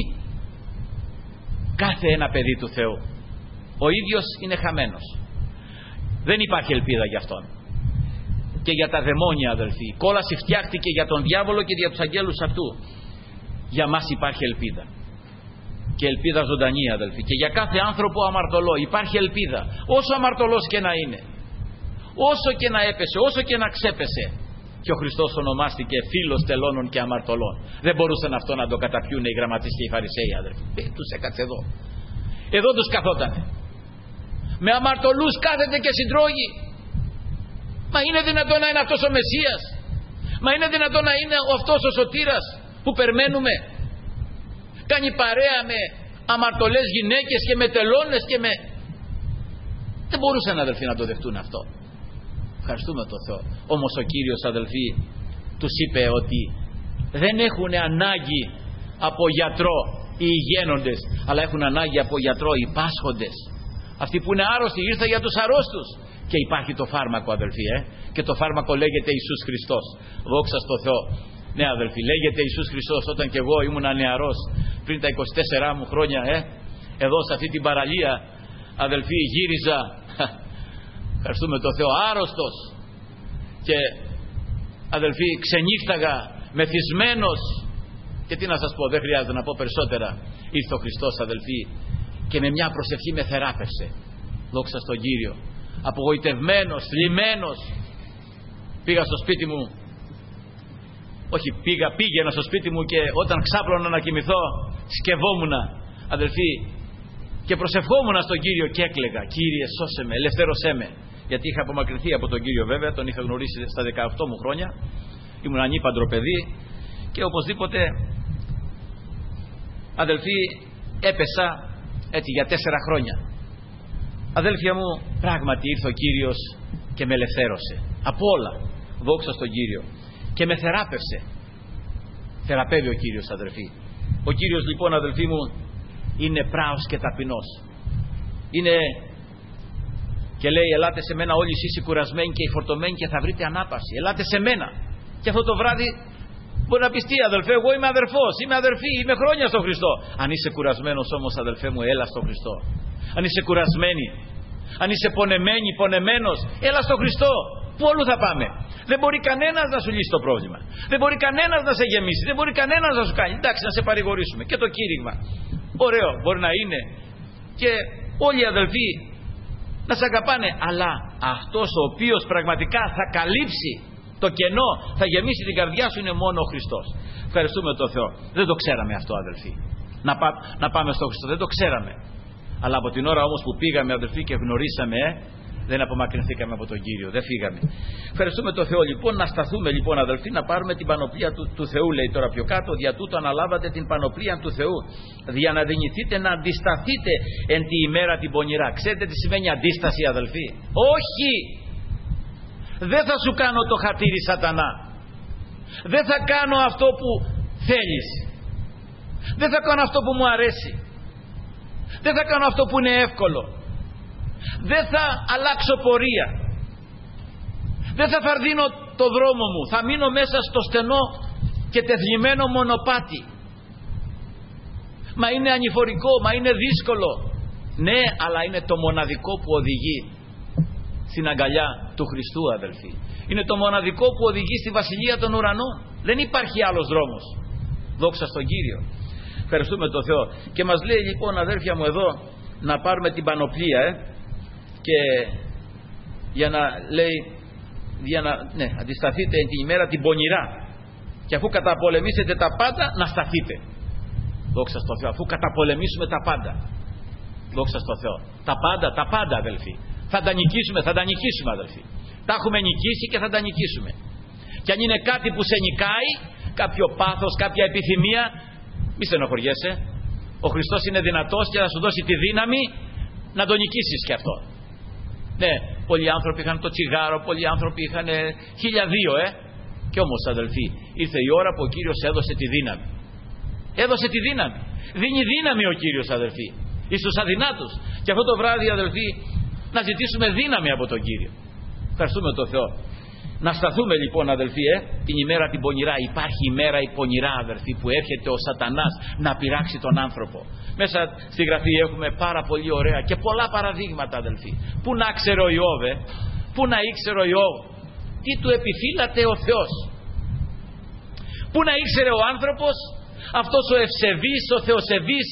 κάθε ένα παιδί του Θεού. Ο ίδιος είναι χαμένος. Δεν υπάρχει ελπίδα για αυτόν. Και για τα δαιμόνια, αδελφοί. Η κόλαση φτιάχτηκε για τον διάβολο και για τους αγγέλους αυτού. Για μας υπάρχει ελπίδα. Και ελπίδα ζωντανή, αδελφοί. Και για κάθε άνθρωπο αμαρτωλό υπάρχει ελπίδα. Όσο αμαρτωλός και να είναι, όσο και να έπεσε, όσο και να ξέπεσε. Και ο Χριστός ονομάστηκε φίλος τελώνων και αμαρτωλών. Δεν μπορούσαν αυτό να το καταπιούν οι γραμματείς και οι φαρισαίοι, αδελφοί. Ε, τους έκατσε εδώ. Εδώ τους καθότανε. Με αμαρτωλούς κάθεται και συντρώγει. Μα είναι δυνατόν να είναι αυτός ο Μεσσίας? Μα είναι δυνατόν να είναι αυτός ο σωτήρας που περιμένουμε? Κάνει παρέα με αμαρτωλές γυναίκες και με τελώνες και με... Δεν μπορούσαν, αδελφοί, να το δεχτούν αυτό. Ευχαριστούμε τον Θεό. Όμως ο Κύριος, αδελφοί, τους είπε ότι δεν έχουν ανάγκη από γιατρό οι υγιένοντες, αλλά έχουν ανάγκη από γιατρό οι πάσχοντες. Αυτοί που είναι άρρωστοι, ήρθα για τους αρρώστους. Και υπάρχει το φάρμακο, αδελφοί, ε? Και το φάρμακο λέγεται Ιησούς Χριστός. Δόξα στο Θεό. Ναι, αδελφοί, λέγεται Ιησούς Χριστός. Όταν και εγώ ήμουν νεαρός, πριν τα είκοσι τέσσερα μου χρόνια, ε? εδώ σε αυτή την παραλία, αδελφοί, γύριζα, ευχαριστούμε τον Θεό, άρρωστος. Και, αδελφοί, ξενύχταγα, μεθυσμένος. Και τι να σας πω, δεν χρειάζεται να πω περισσότερα. Ήρθε ο Χριστός, αδελφοί, και με μια προσευχή με θεράπευσε. Δόξα στον Κύριο. Απογοητευμένος, θλιμμένος, πήγα στο σπίτι μου. Όχι, πήγα, πήγαινα στο σπίτι μου και όταν ξάπλωνα να κοιμηθώ, σκευόμουν, αδελφοί, και προσευχόμουν στον Κύριο και έκλαιγα, Κύριε σώσε με, ελευθέρωσέ με, γιατί είχα απομακρυνθεί από τον Κύριο βέβαια, τον είχα γνωρίσει στα δεκαοκτώ μου χρόνια, ήμουν ανήπαντρο παιδί και οπωσδήποτε, αδελφοί, έπεσα έτσι για τέσσερα χρόνια. Αδέλφια μου, πράγματι ήρθε ο Κύριος και με ελευθέρωσε από όλα, δόξα στον Κύριο, και με θεράπευσε. Θεραπεύει ο Κύριος, αδελφοί. Ο Κύριος λοιπόν, αδελφοί μου, είναι πράος και ταπεινός. Είναι και λέει, ελάτε σε μένα όλοι εσείς οι κουρασμένοι και οι φορτωμένοι και θα βρείτε ανάπαυση. Ελάτε σε μένα. Και αυτό το βράδυ μπορεί να πεις, τι αδελφέ, εγώ είμαι αδερφός, είμαι αδερφή, είμαι χρόνια στον Χριστό. Αν είσαι κουρασμένος όμως, αδελφέ μου, έλα στον Χριστό. Αν είσαι κουρασμένη, αν είσαι πονεμένη, πονεμένος, έλα στον Χριστό. Πού όλου θα πάμε? Δεν μπορεί κανένας να σου λύσει το πρόβλημα. Δεν μπορεί κανένας να σε γεμίσει. Δεν μπορεί κανένας να σου κάνει. Εντάξει, να σε παρηγορήσουμε. Και το κήρυγμα, ωραίο μπορεί να είναι, και όλοι οι αδελφοί να σε αγαπάνε, αλλά αυτός ο οποίος πραγματικά θα καλύψει το κενό, θα γεμίσει την καρδιά σου, είναι μόνο ο Χριστός. Ευχαριστούμε τον Θεό. Δεν το ξέραμε αυτό, αδελφοί, να, πά, να πάμε στον Χριστό. Δεν το ξέραμε. Αλλά από την ώρα όμως που πήγαμε, αδελφοί, και γνωρίσαμε, ε, δεν απομακρυνθήκαμε από τον Κύριο, δεν φύγαμε. Ευχαριστούμε τον Θεό λοιπόν. Να σταθούμε λοιπόν, αδελφοί, να πάρουμε την πανοπλία του, του Θεού, λέει τώρα πιο κάτω. Δια τούτο αναλάβατε την πανοπλία του Θεού, για να δυνηθείτε να αντισταθείτε εν τη ημέρα την πονηρά. Ξέρετε τι σημαίνει αντίσταση, αδελφοί? Όχι! Δεν θα σου κάνω το χατήρι, Σατανά. Δεν θα κάνω αυτό που θέλεις. Δεν θα κάνω αυτό που μου αρέσει. Δεν θα κάνω αυτό που είναι εύκολο. Δεν θα αλλάξω πορεία. Δεν θα φαρδίνω το δρόμο μου. Θα μείνω μέσα στο στενό και τεθλιμμένο μονοπάτι. Μα είναι ανηφορικό, μα είναι δύσκολο. Ναι, αλλά είναι το μοναδικό που οδηγεί στην αγκαλιά του Χριστού, αδελφοί. Είναι το μοναδικό που οδηγεί στη βασιλεία των ουρανών. Δεν υπάρχει άλλος δρόμος. Δόξα στον Κύριο. Ευχαριστούμε τον Θεό. Και μας λέει λοιπόν, αδέρφια μου, εδώ να πάρουμε την πανοπλία, ε, και για να λέει, για να, ναι, αντισταθείτε την ημέρα την πονηρά, και αφού καταπολεμήσετε τα πάντα, να σταθείτε. Δόξα στον Θεό. Αφού καταπολεμήσουμε τα πάντα, δόξα στον Θεό, τα πάντα, τα πάντα, αδελφοί, θα τα νικήσουμε, θα τα νικήσουμε, αδελφοί. Τα έχουμε νικήσει και θα τα νικήσουμε. Και αν είναι κάτι που σε νικάει, κάποιο πάθος, κάποια επιθυμία, μη στενοχωριέσαι. Ο Χριστός είναι δυνατός και θα σου δώσει τη δύναμη να το νικήσεις και αυτό. Ναι, πολλοί άνθρωποι είχαν το τσιγάρο, πολλοί άνθρωποι είχαν χίλια δύο, ε. Κι όμως, αδελφοί, ήρθε η ώρα που ο Κύριος έδωσε τη δύναμη. Έδωσε τη δύναμη. Δίνει δύναμη ο Κύριος, αδελφοί, εις τους αδυνάτους. Και αυτό το βράδυ, αδελφοί, να ζητήσουμε δύναμη από τον Κύριο. Ευχαριστούμε τον Θεό. Να σταθούμε λοιπόν, αδελφοί, ε, την ημέρα την πονηρά. Υπάρχει ημέρα η πονηρά, αδελφοί, που έρχεται ο Σατανάς να πειράξει τον άνθρωπο. Μέσα στη Γραφή έχουμε πάρα πολύ ωραία και πολλά παραδείγματα, αδελφοί. Πού να ξέρω ο Ιώβ, ε? Πού να ήξερε ο Ιώβ τι του επιφύλατε ο Θεός? Πού να ήξερε ο άνθρωπος, αυτός ο ευσεβής, ο θεοσεβής,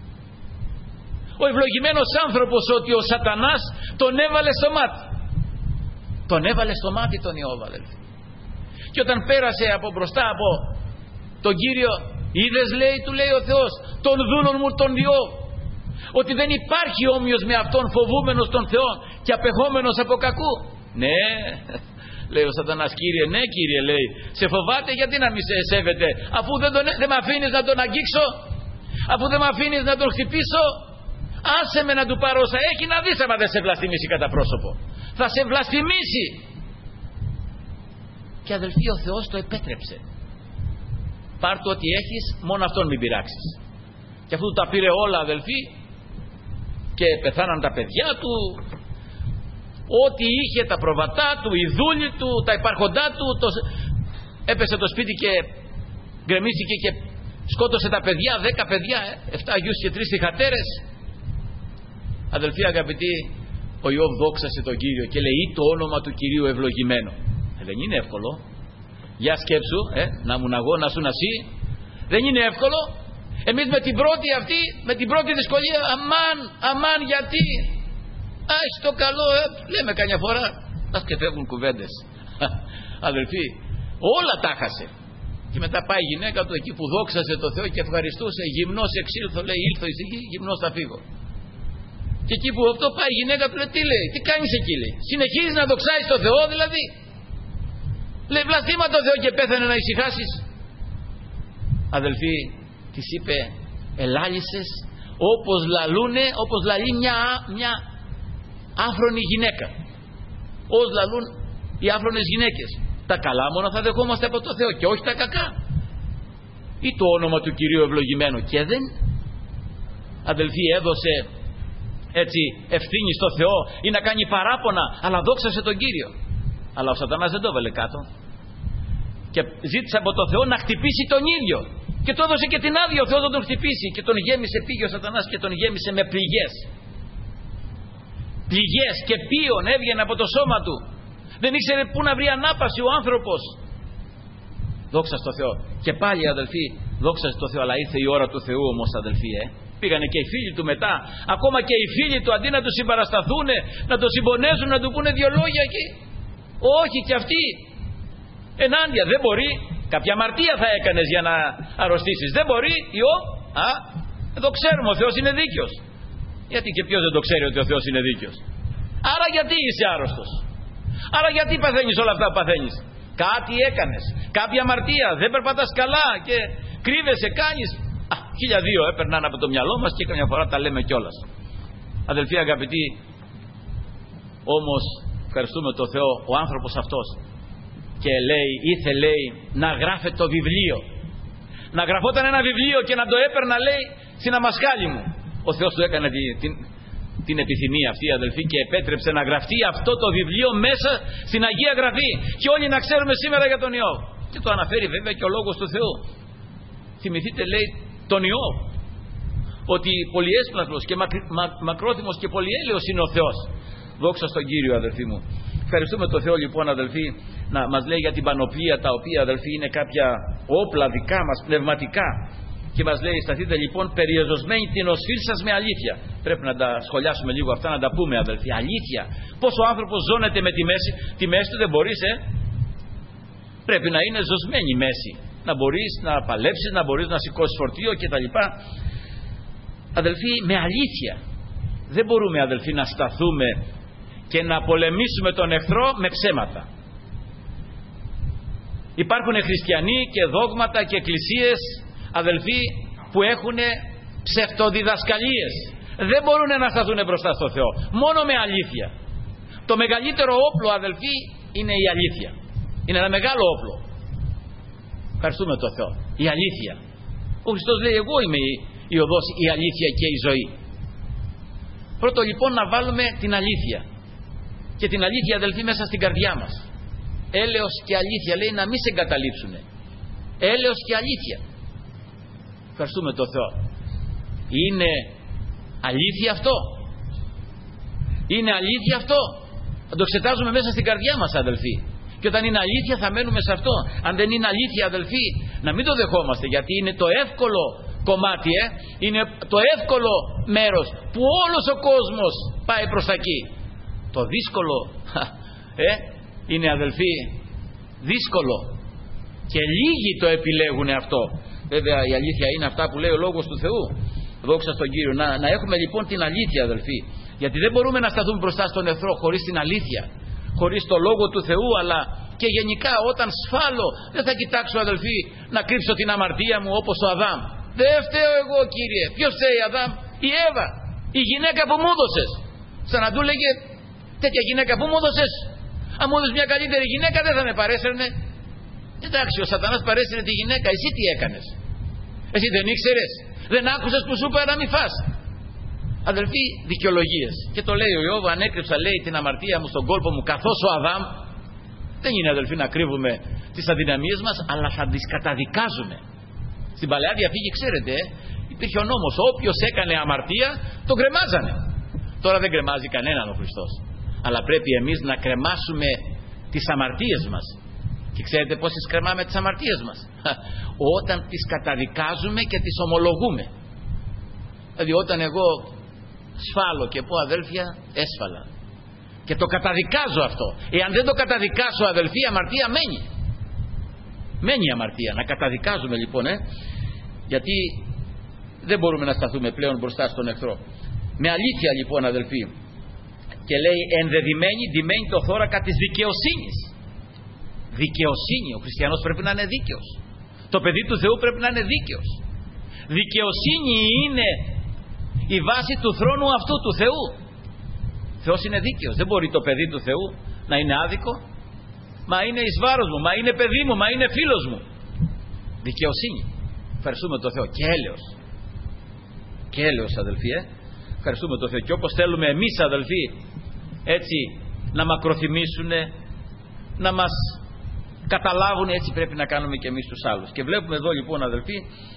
ο ευλογημένος άνθρωπος, ότι ο Σατανάς τον έβαλε στο μάτι. Τον έβαλε στο μάτι τον Ιώβ, αδελφοί. Και όταν πέρασε από μπροστά από τον Κύριο, είδες, λέει, του λέει ο Θεός, τον δούλον μου τον Ιώβ, ότι δεν υπάρχει όμοιος με αυτόν, φοβούμενος τον Θεό και απεχόμενος από κακού. Ναι, λέει ο Σατανάς, Κύριε, ναι Κύριε, λέει, σε φοβάται, γιατί να μη σε σέβεται, αφού δεν, τον, δεν με αφήνεις να τον αγγίξω, αφού δεν με αφήνεις να τον χτυπήσω? Άσε με να του πάρω όσα έχει, να δεις άμα δεν σε βλαστημίσει κατά πρόσωπο. Θα σε βλαστημίσει. Και αδελφοί, ο Θεός το επέτρεψε. Πάρ' το ό,τι έχεις, μόνο αυτόν μην πειράξεις. Και αφού τα πήρε όλα, αδελφοί, και πεθάναν τα παιδιά του, ό,τι είχε, τα προβατά του, οι δούλοι του, τα υπάρχοντά του, το... έπεσε το σπίτι και γκρεμίστηκε και σκότωσε τα παιδιά, δέκα παιδιά, εφτά γιους και τρεις θυγατέρες. Αδελφοί αγαπητοί, ο Ιώβ δόξασε τον Κύριο και λέει, το όνομα του Κυρίου ευλογημένο. Ε, δεν είναι εύκολο. Για σκέψου, ε, να μου αγώ, να σου να σύ. Δεν είναι εύκολο. Εμείς με την πρώτη αυτή, με την πρώτη δυσκολία, αμάν, αμάν, γιατί? Α, στο καλό, ε, λέμε καμιά φορά, ας και φεύγουν κουβέντες. Αδελφοί, όλα τα χάσε. Και μετά πάει η γυναίκα του εκεί που δόξασε το Θεό και ευχαριστούσε, γυμνός εξήλθω, λέει, ήλθω εις εκεί, γυμνός θα φύγω. Και εκεί που αυτό πάει η γυναίκα του λέει, τι λέει, τι κάνεις εκεί, λέει, συνεχίζεις να δοξάσεις το Θεό δηλαδή. Λέει, βλαστήμα το Θεό και πέθανε να ησυχάσεις. Αδελφοί, της είπε, ελάλησες όπως λαλούνε, όπως λαλεί μια, μια άφρονη γυναίκα. Ως λαλούν οι άφρονες γυναίκες. Τα καλά μόνο θα δεχόμαστε από το Θεό και όχι τα κακά. Ή το όνομα του Κυρίου ευλογημένο. Και δεν, αδελφοί, έδωσε έτσι ευθύνη στο Θεό ή να κάνει παράπονα, αλλά δόξασε τον Κύριο. Αλλά ο Σατανάς δεν το έβαλε κάτω και ζήτησε από το Θεό να χτυπήσει τον ίδιο, και του έδωσε και την άδεια ο Θεός να τον χτυπήσει, και τον γέμισε, πήγε ο Σατανάς και τον γέμισε με πληγές. Πληγές και πίον έβγαινε από το σώμα του. Δεν ήξερε πού να βρει ανάπαση ο άνθρωπος. Δόξα στο Θεό. Και πάλι, αδελφοί, δόξα στο Θεό. Αλλά ήρθε η ώρα του Θεού όμως, αδελφοί, ε. Πήγανε και οι φίλοι του μετά. Ακόμα και οι φίλοι του, αντί να του συμπαρασταθούν, να το συμπονέσουν, να του πούνε δύο λόγια εκεί. Όχι, και αυτοί ενάντια. Δεν μπορεί. Κάποια αμαρτία θα έκανες για να αρρωστήσεις. Δεν μπορεί. Ιω. Α, εδώ ξέρουμε, ο Θεός είναι δίκαιος. Γιατί και ποιος δεν το ξέρει ότι ο Θεός είναι δίκαιος. Άρα γιατί είσαι άρρωστος? Άρα γιατί παθαίνεις όλα αυτά που παθαίνεις? Κάτι έκανες, κάποια αμαρτία, δεν περπατάς καλά και κρύβεσαι, κάνεις. Α, χίλια δύο έπαιρναν από το μυαλό μας και καμιά φορά τα λέμε κιόλας. Αδελφοί αγαπητοί, όμως ευχαριστούμε τον Θεό, ο άνθρωπος αυτός, και λέει, ήθελε, λέει, να γράφει το βιβλίο. Να γραφόταν ένα βιβλίο και να το έπαιρνα, λέει, στην αμασχάλη μου. Ο Θεός του έκανε την, την, την επιθυμία αυτή, αδελφοί, και επέτρεψε να γραφτεί αυτό το βιβλίο μέσα στην Αγία Γραφή, και όλοι να ξέρουμε σήμερα για τον Ιώβ. Και το αναφέρει βέβαια και ο Λόγος του Θεού. Θυμηθείτε, λέει, τον Ιώβ, ότι πολυέσπλαχνος και μακ, μα, μακρόθυμος και πολυέλεος είναι ο Θεός. Δόξα στον Κύριο, αδελφοί μου. Ευχαριστούμε τον Θεό, λοιπόν, αδελφοί, να μας λέει για την πανοπλία, τα οποία, αδελφοί, είναι κάποια όπλα δικά μας πνευματικά. Και μας λέει, σταθείτε λοιπόν περιεζωσμένοι την οσφύρ σας με αλήθεια. Πρέπει να τα σχολιάσουμε λίγο αυτά, να τα πούμε, αδελφοί. Αλήθεια. Πώς ο άνθρωπος ζώνεται με τη μέση? Τη μέση του δεν μπορείς, ε. Πρέπει να είναι ζωσμένη η μέση. Να μπορείς να παλέψεις, να μπορείς να σηκώσεις φορτίο κτλ. Αδελφοί, με αλήθεια. Δεν μπορούμε, αδελφοί, να σταθούμε και να πολεμήσουμε τον εχθρό με ψέματα. Υπάρχουν χριστιανοί και δόγματα και εκκλησίες, αδελφοί, που έχουν ψευτοδιδασκαλίες. Δεν μπορούν να σταθούν μπροστά στο Θεό. Μόνο με αλήθεια. Το μεγαλύτερο όπλο, αδελφοί, είναι η αλήθεια. Είναι ένα μεγάλο όπλο. Ευχαριστούμε τον Θεό. Η αλήθεια. Ο Χριστός λέει, εγώ είμαι η, η οδός, η αλήθεια και η ζωή. Πρώτο λοιπόν να βάλουμε την αλήθεια. Και την αλήθεια, αδελφοί, μέσα στην καρδιά μας. Έλεος και αλήθεια, λέει, να μην σε εγκαταλείψουνε. Έλεος και αλήθεια. Ευχαριστούμε τον Θεό. Είναι αλήθεια αυτό? Είναι αλήθεια αυτό? Να το εξετάζουμε μέσα στην καρδιά μας, αδελφοί. Και όταν είναι αλήθεια θα μένουμε σε αυτό. Αν δεν είναι αλήθεια, αδελφοί, να μην το δεχόμαστε, γιατί είναι το εύκολο κομμάτι, ε? Είναι το εύκολο μέρος που όλος ο κόσμος πάει προς τα εκεί. Το δύσκολο ε? είναι, αδελφοί, δύσκολο, και λίγοι το επιλέγουν αυτό. Βέβαια η αλήθεια είναι αυτά που λέει ο Λόγος του Θεού. Δόξα στον Κύριο. Να, να έχουμε λοιπόν την αλήθεια, αδελφοί. Γιατί δεν μπορούμε να σταθούμε μπροστά στον εχθρό χωρίς την αλήθεια, χωρίς το Λόγο του Θεού. Αλλά και γενικά όταν σφάλω, δεν θα κοιτάξω, αδελφοί, να κρύψω την αμαρτία μου όπως ο Αδάμ. Δεν φταίω εγώ, Κύριε. Ποιος φταίει, Αδάμ? Η Εύα, η γυναίκα που μου έδωσες. Σαν να του λέγε, τέτοια γυναίκα που μου έδωσες, αν μου έδωσες μια καλύτερη γυναίκα δεν θα με παρέσαιρνε. Εντάξει, ο Σατανάς παρέσυρε τη γυναίκα, εσύ τι έκανες? Εσύ δεν ήξερες? Δεν άκουσες που σου είπα να μην φας? Αδελφοί, δικαιολογίες. Και το λέει ο Ιώβ, ανέκρυψα, λέει, την αμαρτία μου στον κόλπο μου καθώς ο Αδάμ. Δεν είναι, αδελφοί, να κρύβουμε τις αδυναμίες μας, αλλά θα τις καταδικάζουμε. Στην Παλαιά Διαθήκη, ξέρετε, ε, υπήρχε ο νόμος. Όποιος έκανε αμαρτία, τον κρεμάζανε. Τώρα δεν κρεμάζει κανέναν ο Χριστός. Αλλά πρέπει εμείς να κρεμάσουμε τις αμαρτίες μας. Και ξέρετε πώς τις κρεμάμε τις αμαρτίες μας? Όταν τις καταδικάζουμε και τις ομολογούμε. Δηλαδή όταν εγώ σφάλω και πω, αδέλφια, έσφαλα, και το καταδικάζω αυτό. Εάν δεν το καταδικάσω, αδελφοί, η αμαρτία μένει. Μένει η αμαρτία. Να καταδικάζουμε λοιπόν, ε, γιατί δεν μπορούμε να σταθούμε πλέον μπροστά στον εχθρό. Με αλήθεια λοιπόν, αδελφοί, και λέει ενδεδειμένη, ντυμένη το θώρακα της δικαιοσύνης. Δικαιοσύνη. Ο χριστιανός πρέπει να είναι δίκαιος. Το παιδί του Θεού πρέπει να είναι δίκαιος. Δικαιοσύνη είναι η βάση του θρόνου αυτού του Θεού. Θεός είναι δίκαιος. Δεν μπορεί το παιδί του Θεού να είναι άδικο. Μα είναι εις βάρος μου, μα είναι παιδί μου, μα είναι φίλος μου. Δικαιοσύνη. Ευχαριστούμε τον Θεό. Και έλεος. Και έλεος, αδελφοί, ε. Ευχαριστούμε τον Θεό. Και όπως θέλουμε εμείς, αδελφοί, έτσι να μακροθυμίσουν, να μας καταλάβουν, έτσι πρέπει να κάνουμε και εμείς τους άλλους. Και βλέπουμε εδώ λοιπόν, αδελφοί,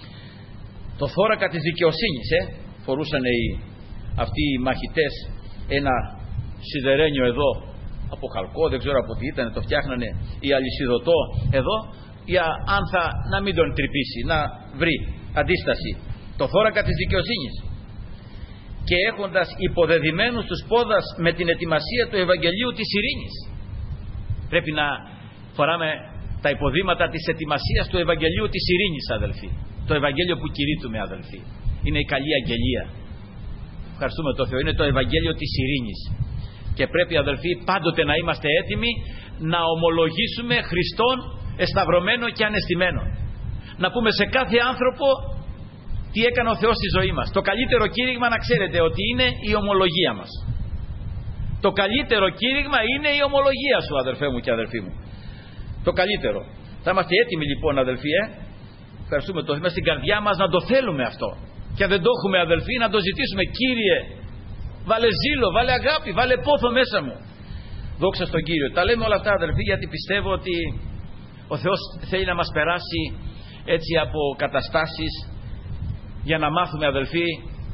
το θώρακα της δικαιοσύνης, ε. Φορούσαν οι, αυτοί οι μαχητές ένα σιδερένιο εδώ από χαλκό, δεν ξέρω από τι ήταν, το φτιάχνανε η αλυσιδωτό εδώ, για αν θα να μην τον τρυπήσει, να βρει αντίσταση. Το θώρακα της δικαιοσύνης. Και έχοντας υποδεδειμένους τους πόδας με την ετοιμασία του Ευαγγελίου της ειρήνης. Πρέπει να φοράμε τα υποδήματα της ετοιμασίας του Ευαγγελίου της ειρήνης, αδελφοί. Το Ευαγγέλιο που κηρύττουμε, αδελφοί, είναι η καλή αγγελία. Ευχαριστούμε τον Θεό. Είναι το Ευαγγέλιο της ειρήνης. Και πρέπει, αδελφοί, πάντοτε να είμαστε έτοιμοι να ομολογήσουμε Χριστόν εσταυρωμένο και ανεστημένο. Να πούμε σε κάθε άνθρωπο τι έκανε ο Θεός στη ζωή μας. Το καλύτερο κήρυγμα, να ξέρετε, ότι είναι η ομολογία μας. Το καλύτερο κήρυγμα είναι η ομολογία σου, αδερφέ μου και αδερφή μου. Το καλύτερο. Θα είμαστε έτοιμοι λοιπόν, αδελφοί, ε? Ευχαριστούμε το Θεό, στην καρδιά μας να το θέλουμε αυτό. Και αν δεν το έχουμε, αδελφοί, να το ζητήσουμε. Κύριε, βάλε ζήλο, βάλε αγάπη, βάλε πόθο μέσα μου. Δόξα στον Κύριο. Τα λέμε όλα αυτά, αδελφοί, γιατί πιστεύω ότι ο Θεός θέλει να μας περάσει έτσι από καταστάσεις για να μάθουμε, αδελφοί,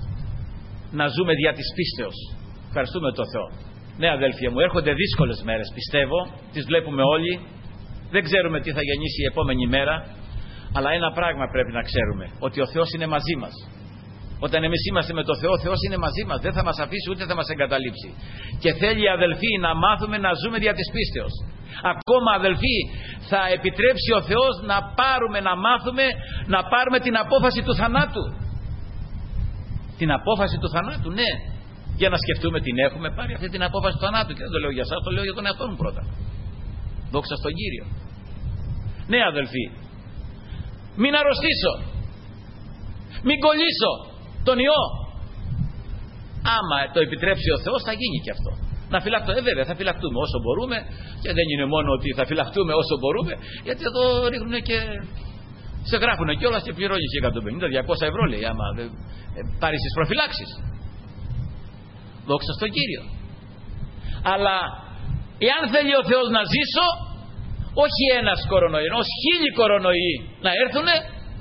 να ζούμε δια της πίστεως. Ευχαριστούμε τον Θεό. Ναι, αδέλφια μου, έρχονται δύσκολες μέρες, πιστεύω, τις βλέπουμε όλοι. Δεν ξέρουμε τι θα γεννήσει η επόμενη μέρα, αλλά ένα πράγμα πρέπει να ξέρουμε, ότι ο Θεός είναι μαζί μας. Όταν εμείς είμαστε με τον Θεό, ο Θεός είναι μαζί μας. Δεν θα μας αφήσει ούτε θα μας εγκαταλείψει. Και θέλει, αδελφοί, να μάθουμε να ζούμε δια της πίστεως. Ακόμα, αδελφοί, θα επιτρέψει ο Θεός να πάρουμε, να μάθουμε, να πάρουμε την απόφαση του θανάτου. Την απόφαση του θανάτου, ναι. Για να σκεφτούμε, την έχουμε πάρει αυτή την απόφαση του θανάτου. Και δεν το λέω για εσάς, το λέω για τον εαυτό μου πρώτα. Δόξα στον Κύριο. Ναι, αδελφοί, μην αρρωστήσω, μην κολλήσω τον ιό. Άμα το επιτρέψει ο Θεός, θα γίνει και αυτό. Να φυλαχτώ, ε βέβαια θα φυλαχτούμε όσο μπορούμε. Και δεν είναι μόνο ότι θα φυλαχτούμε όσο μπορούμε, γιατί εδώ ρίχνουν και σε γράφουν κιόλας και πληρώνεις και εκατόν πενήντα με διακόσια ευρώ, λέει, άμα ε, πάρεις τις προφυλάξεις. Δόξα στον Κύριο. Αλλά εάν θέλει ο Θεός να ζήσω, όχι ένας κορονοϊ, ως χίλιοι κορονοϊοί να έρθουνε,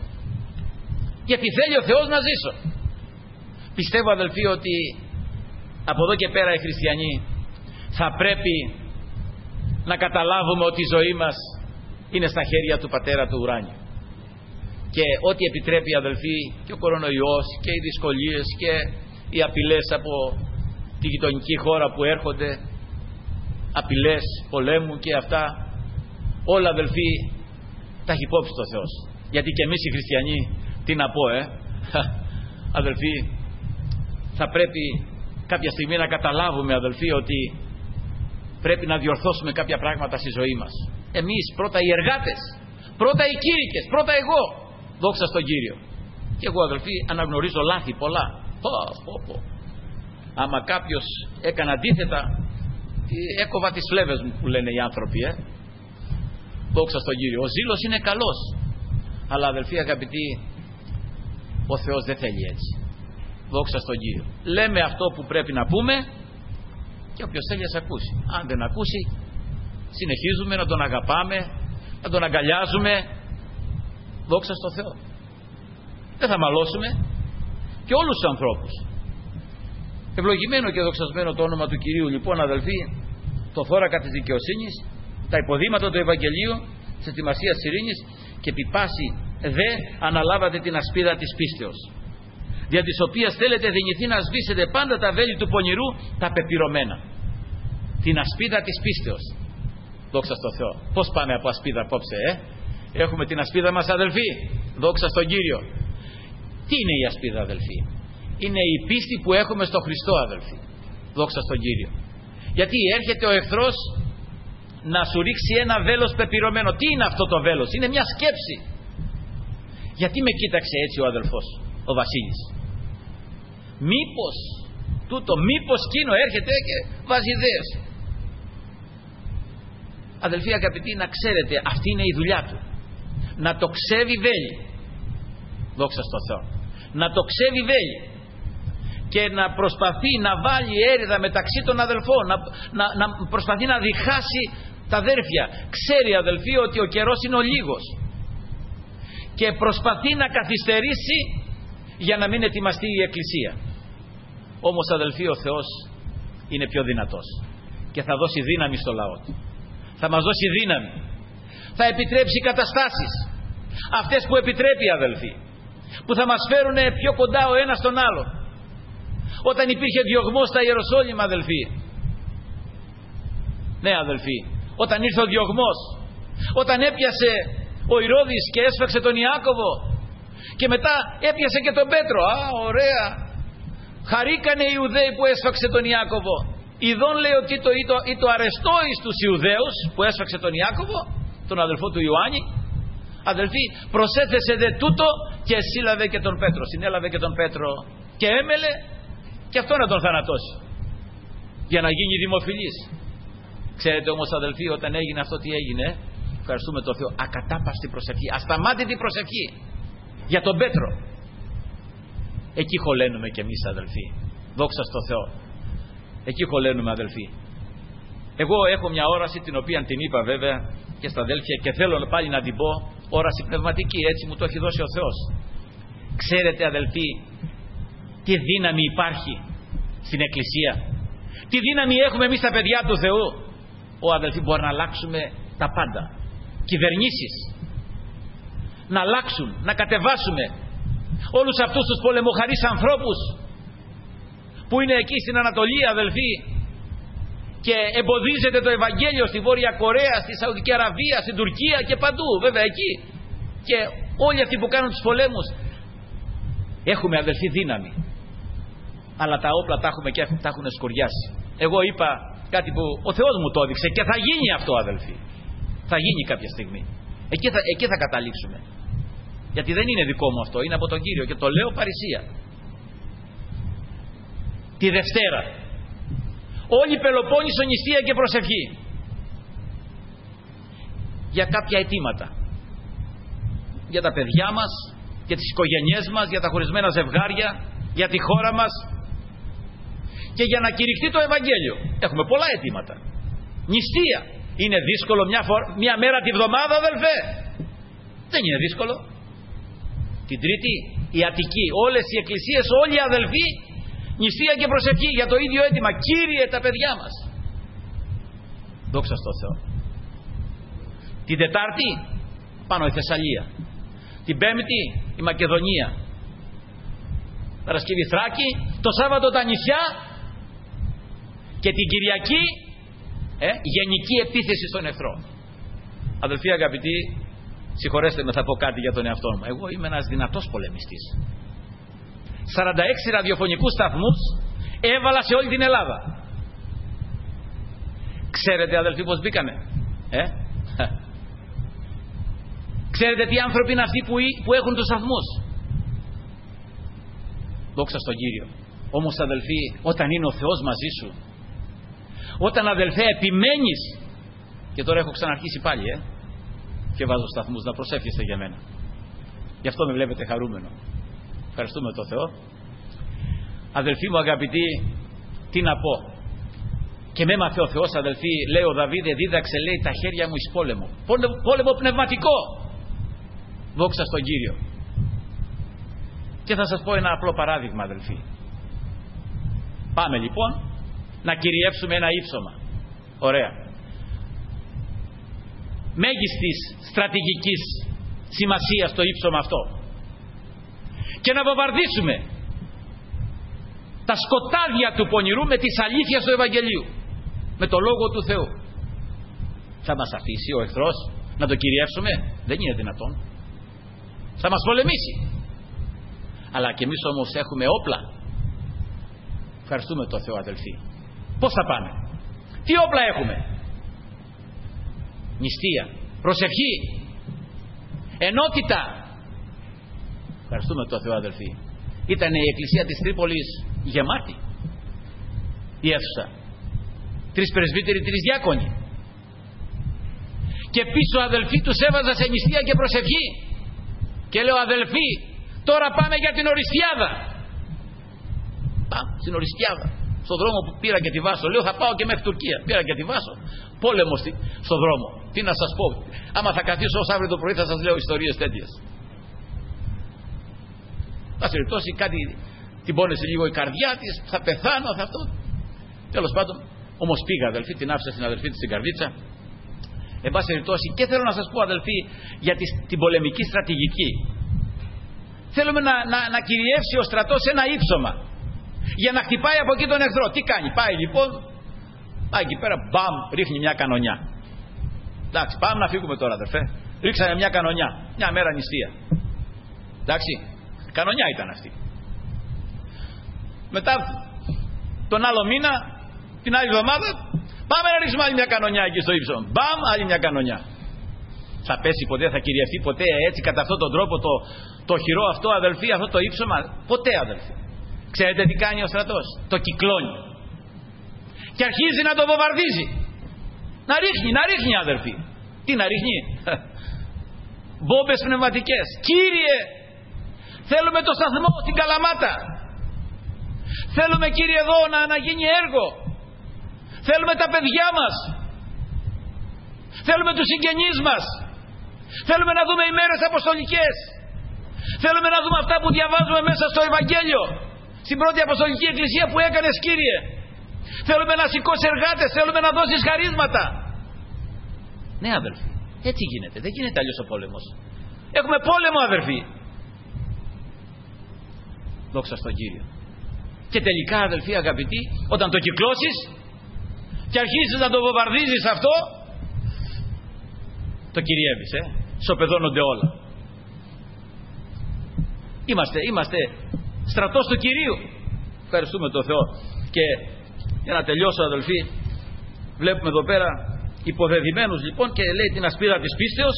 γιατί θέλει ο Θεός να ζήσω. Πιστεύω, αδελφοί, ότι από εδώ και πέρα οι χριστιανοί θα πρέπει να καταλάβουμε ότι η ζωή μας είναι στα χέρια του Πατέρα του ουράνιου. Και ό,τι επιτρέπει, αδελφοί, και ο κορονοϊός και οι δυσκολίες και οι απειλές από τη γειτονική χώρα που έρχονται, απειλές πολέμου και αυτά, όλα, αδελφοί, τα έχει υπόψη το Θεός. Γιατί και εμείς οι χριστιανοί, τι να πω, ε αδελφοί, θα πρέπει κάποια στιγμή να καταλάβουμε, αδελφοί, ότι πρέπει να διορθώσουμε κάποια πράγματα στη ζωή μας. Εμείς πρώτα οι εργάτες, πρώτα οι κήρυκες, πρώτα εγώ. Δόξα στον Κύριο. Και εγώ, αδελφοί, αναγνωρίζω λάθη πολλά. Πω, πω, πω. Άμα κάποιος έκανε αντίθετα, έκοβα τις φλέβες μου, που λένε οι άνθρωποι, ε. Δόξα στον Κύριο. Ο ζήλος είναι καλός, αλλά, αδελφοί αγαπητοί, ο Θεός δεν θέλει έτσι. Δόξα στον Κύριο. Λέμε αυτό που πρέπει να πούμε και όποιος θέλει ας ακούσει. Αν δεν ακούσει, συνεχίζουμε να τον αγαπάμε, να τον αγκαλιάζουμε. Δόξα στον Θεό. Δεν θα μαλώσουμε και όλους τους ανθρώπους. Ευλογημένο και δοξασμένο το όνομα του Κυρίου. Λοιπόν, αδελφοί, το θώρακα της δικαιοσύνης, τα υποδήματα του Ευαγγελίου, της ετοιμασίας της ειρήνης, και επί πάση δε αναλάβατε την ασπίδα της πίστεως, δια της οποίας θέλετε δυνηθεί να σβήσετε πάντα τα βέλη του πονηρού, τα πεπειρωμένα. Την ασπίδα της πίστεως. Δόξα στον Θεό. Πώς πάμε από ασπίδα απόψε, ε? Έχουμε την ασπίδα μας, αδελφοί. Δόξα στον Κύριο. Τι είναι η ασπίδα, αδελφοί? Είναι η πίστη που έχουμε στο Χριστό, αδελφοί. Δόξα στον Κύριο. Γιατί έρχεται ο εχθρός να σου ρίξει ένα βέλος πεπυρωμένο. Τι είναι αυτό το βέλος? Είναι μια σκέψη. Γιατί με κοίταξε έτσι ο αδελφός, ο Βασίλης? Μήπως τούτο, μήπως εκείνο έρχεται και βάζει ιδέες. Αδελφοί αγαπητοί, να ξέρετε, αυτή είναι η δουλειά του. Να το ξέβει βέλη. Δόξα στο Θεό. Να το ξέβει βέλη. Και να προσπαθεί να βάλει έρηδα μεταξύ των αδελφών. Να, να, να προσπαθεί να διχάσει τα αδέρφια. Ξέρει, αδελφοί, ότι ο καιρός είναι ο λίγος. Και προσπαθεί να καθυστερήσει για να μην ετοιμαστεί η Εκκλησία. Όμως, αδελφοί, ο Θεός είναι πιο δυνατός και θα δώσει δύναμη στο λαό του. Θα μας δώσει δύναμη. Θα επιτρέψει καταστάσεις, αυτές που επιτρέπει, αδελφοί, που θα μας φέρουν πιο κοντά ο ένας τον άλλο. Όταν υπήρχε διωγμός στα Ιεροσόλυμα, αδελφοί, ναι, αδελφοί, όταν ήρθε ο διωγμός, όταν έπιασε ο Ηρώδης και έσφαξε τον Ιάκωβο και μετά έπιασε και τον Πέτρο, α, ωραία, χαρήκανε οι Ιουδαίοι που έσφαξε τον Ιάκωβο. Ειδών, λέει, ότι το, ή, το, ή το αρεστό εις τους Ιουδαίους που έσφαξε τον Ιάκωβο, τον αδελφό του Ιωάννη. Αδελφοί, προσέθεσε δε τούτο και σύλλαβε και τον Πέτρο. Συνέλαβε και τον Πέτρο και έμελε και αυτό να τον θανατώσει για να γίνει δημοφιλής. Ξέρετε όμως, αδελφοί, όταν έγινε αυτό, τι έγινε? Ευχαριστούμε τον Θεό. Ακατάπαυστη προσευχή, ασταμάτητη προσευχή για τον Πέτρο. Εκεί χωλένουμε κι εμείς, αδελφοί. Δόξα στο Θεό. Εκεί χωλένουμε, αδελφοί. Εγώ έχω μια όραση, την οποία την είπα βέβαια και στα αδέλφια, και θέλω πάλι να την πω, όραση πνευματική, έτσι μου το έχει δώσει ο Θεός. Ξέρετε, αδελφοί, τι δύναμη υπάρχει στην Εκκλησία? Τι δύναμη έχουμε εμείς τα παιδιά του Θεού? Ω, αδελφοί, μπορεί να αλλάξουμε τα πάντα. Κυβερνήσεις να αλλάξουν, να κατεβάσουμε όλους αυτούς τους πολεμοχαρείς ανθρώπους που είναι εκεί στην Ανατολή, αδελφοί, και εμποδίζεται το Ευαγγέλιο στη Βόρεια Κορέα, στη Σαουδική Αραβία, στην Τουρκία και παντού, βέβαια εκεί, και όλοι αυτοί που κάνουν τους πολέμους. Έχουμε, αδελφοί, δύναμη, αλλά τα όπλα τα έχουμε και τα έχουν σκοριάσει. Εγώ είπα κάτι που ο Θεός μου το έδειξε και θα γίνει αυτό, αδελφοί. Θα γίνει κάποια στιγμή. Εκεί θα, εκεί θα καταλήξουμε. Γιατί δεν είναι δικό μου αυτό, είναι από τον Κύριο και το λέω παρησία. Τη Δευτέρα όλη η Πελοπόννησο νηστεία και προσευχή για κάποια αιτήματα, για τα παιδιά μας, για τις οικογένειές μας, για τα χωρισμένα ζευγάρια, για τη χώρα μας και για να κηρυχθεί το Ευαγγέλιο. Έχουμε πολλά αιτήματα. Νηστεία. Είναι δύσκολο μια, φορά, μια μέρα τη βδομάδα, αδελφέ? Δεν είναι δύσκολο. Την Τρίτη η Αττική, όλες οι εκκλησίες, όλοι οι αδελφοί, νηστεία και προσευχή για το ίδιο αίτημα. Κύριε, τα παιδιά μας. Δόξα στο Θεό. Την Τετάρτη πάνω η Θεσσαλία. Την Πέμπτη η Μακεδονία. Παρασκευή Θράκη. Το Σάββατο τα νησιά. Και την Κυριακή ε, γενική επίθεση στον εχθρό. Αδελφοί αγαπητοί, συγχωρέστε με, θα πω κάτι για τον εαυτό μου. Εγώ είμαι ένας δυνατός πολεμιστής. σαράντα έξι ραδιοφωνικούς σταθμούς έβαλα σε όλη την Ελλάδα. Ξέρετε, αδελφοί, πως μπήκανε? Ε? Ξέρετε τι άνθρωποι είναι αυτοί που, που έχουν τους σταθμούς? Δόξα στον Κύριο. Όμως, αδελφοί, όταν είναι ο Θεός μαζί σου, όταν, αδελφέ, επιμένεις, και τώρα έχω ξαναρχίσει πάλι ε, και βάζω σταθμούς, να προσεύχεστε για μένα, γι' αυτό με βλέπετε χαρούμενο. Ευχαριστούμε τον Θεό. Αδελφοί μου αγαπητοί, τι να πω? Και με έμαθε ο Θεός, αδελφοί, λέει ο Δαβίδ, δίδαξε, λέει, τα χέρια μου εις πόλεμο. Πόλεμο, πόλεμο πνευματικό. Δόξα στον Κύριο. Και θα σας πω ένα απλό παράδειγμα, αδελφοί. Πάμε λοιπόν να κυριεύσουμε ένα ύψωμα. Ωραία. Μέγιστης στρατηγικής σημασίας το ύψωμα αυτό. Και να βομβαρδίσουμε τα σκοτάδια του πονηρού με τις αλήθειες του Ευαγγελίου, με το Λόγο του Θεού. Θα μας αφήσει ο εχθρός να το κυριεύσουμε? Δεν είναι δυνατόν. Θα μας πολεμήσει. Αλλά και εμείς όμως έχουμε όπλα. Ευχαριστούμε τον Θεό, αδελφοί. Πώς θα πάμε? Τι όπλα έχουμε? Νηστεία, προσευχή, ενότητα. Ευχαριστούμε τον Θεό, αδελφοί. Ήταν η εκκλησία της Τρίπολης γεμάτη η αίθουσα. Τρεις πρεσβύτεροι, τρεις διάκονοι. Και πίσω, αδελφοί, τους έβαζα σε νηστεία και προσευχή. Και λέω, αδελφοί, τώρα πάμε για την Οριστιάδα. Πάμε στην Οριστιάδα. Στον δρόμο που πήρα και τη Βάσο. Λέω, θα πάω και μέχρι Τουρκία. Πήρα και τη Βάσο. Πόλεμο στον δρόμο. Τι να σας πω? Άμα θα καθίσω ως αύριο το πρωί θα σας λέω ιστορίες τέτοιες. Θα σε περιπτώσει κάτι την πόνεσε λίγο η καρδιά της, θα πεθάνω, θα αυτό. Τέλος πάντων, όμως πήγα, αδελφοί, την άφησα στην αδελφή της στην καρδίτσα. Εν πάση περιπτώσει, και θέλω να σας πω, αδελφοί, για τη, την πολεμική στρατηγική. Θέλουμε να, να, να κυριεύσει ο στρατός ένα ύψωμα για να χτυπάει από εκεί τον εχθρό. Τι κάνει? Πάει λοιπόν, πάει εκεί πέρα, μπαμ, ρίχνει μια κανονιά. Εντάξει, πάμε να φύγουμε τώρα, αδελφέ. Ρίξανε μια κανονιά, μια μέρα νηστεία. Εντάξει, κανονιά ήταν αυτή. Μετά τον άλλο μήνα, την άλλη εβδομάδα, πάμε να ρίξουμε άλλη μια κανονιά εκεί στο ύψο. Μπαμ, άλλη μια κανονιά. Θα πέσει ποτέ, θα κυριευτεί ποτέ έτσι κατά αυτόν τον τρόπο το, το χειρό αυτό, αδελφοί, αυτό το ύψωμα? Ποτέ, αδελφοί. Ξέρετε τι κάνει ο στρατός? Το κυκλώνει. Και αρχίζει να το βομβαρδίζει. Να ρίχνει, να ρίχνει, αδελφοί. Τι να ρίχνει? Μπόμπες πνευματικές. Κύριε, θέλουμε το σταθμό στην Καλαμάτα. Θέλουμε, Κύριε, εδώ να, να γίνει έργο. Θέλουμε τα παιδιά μας. Θέλουμε τους συγγενείς μας. Θέλουμε να δούμε ημέρες αποστολικές. Θέλουμε να δούμε αυτά που διαβάζουμε μέσα στο Ευαγγέλιο, στην πρώτη Αποστολική Εκκλησία που έκανες, Κύριε. Θέλουμε να σηκώσεις εργάτες. Θέλουμε να δώσεις χαρίσματα. Ναι, αδελφοί, έτσι γίνεται. Δεν γίνεται αλλιώς ο πόλεμος. Έχουμε πόλεμο, αδελφοί. Δόξα στον Κύριο. Και τελικά, αδελφοί αγαπητοί, όταν το κυκλώσεις και αρχίσεις να το βομβαρδίζεις αυτό, το κυριεύεις, ε. Σοπεδώνονται όλα. Είμαστε, είμαστε στρατός του Κυρίου. Ευχαριστούμε τον Θεό. Και για να τελειώσω, αδελφοί, βλέπουμε εδώ πέρα υποδεδειμένους λοιπόν, και λέει την ασπίδα της πίστεως,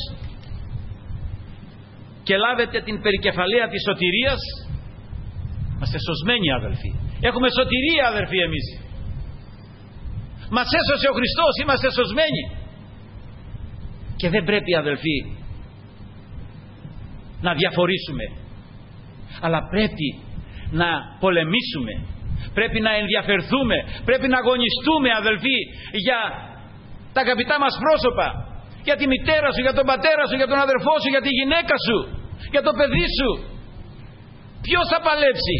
και λάβετε την περικεφαλαία της σωτηρίας. Είμαστε σωσμένοι, αδελφοί. Έχουμε σωτηρία, αδελφοί, εμείς. Μας έσωσε ο Χριστός, είμαστε σωσμένοι. Και δεν πρέπει, αδελφοί, να διαφορήσουμε, αλλά πρέπει να πολεμήσουμε, πρέπει να ενδιαφερθούμε, πρέπει να αγωνιστούμε, αδελφοί, για τα αγαπητά μας πρόσωπα, για τη μητέρα σου, για τον πατέρα σου, για τον αδερφό σου, για τη γυναίκα σου, για το παιδί σου. Ποιος θα παλέψει?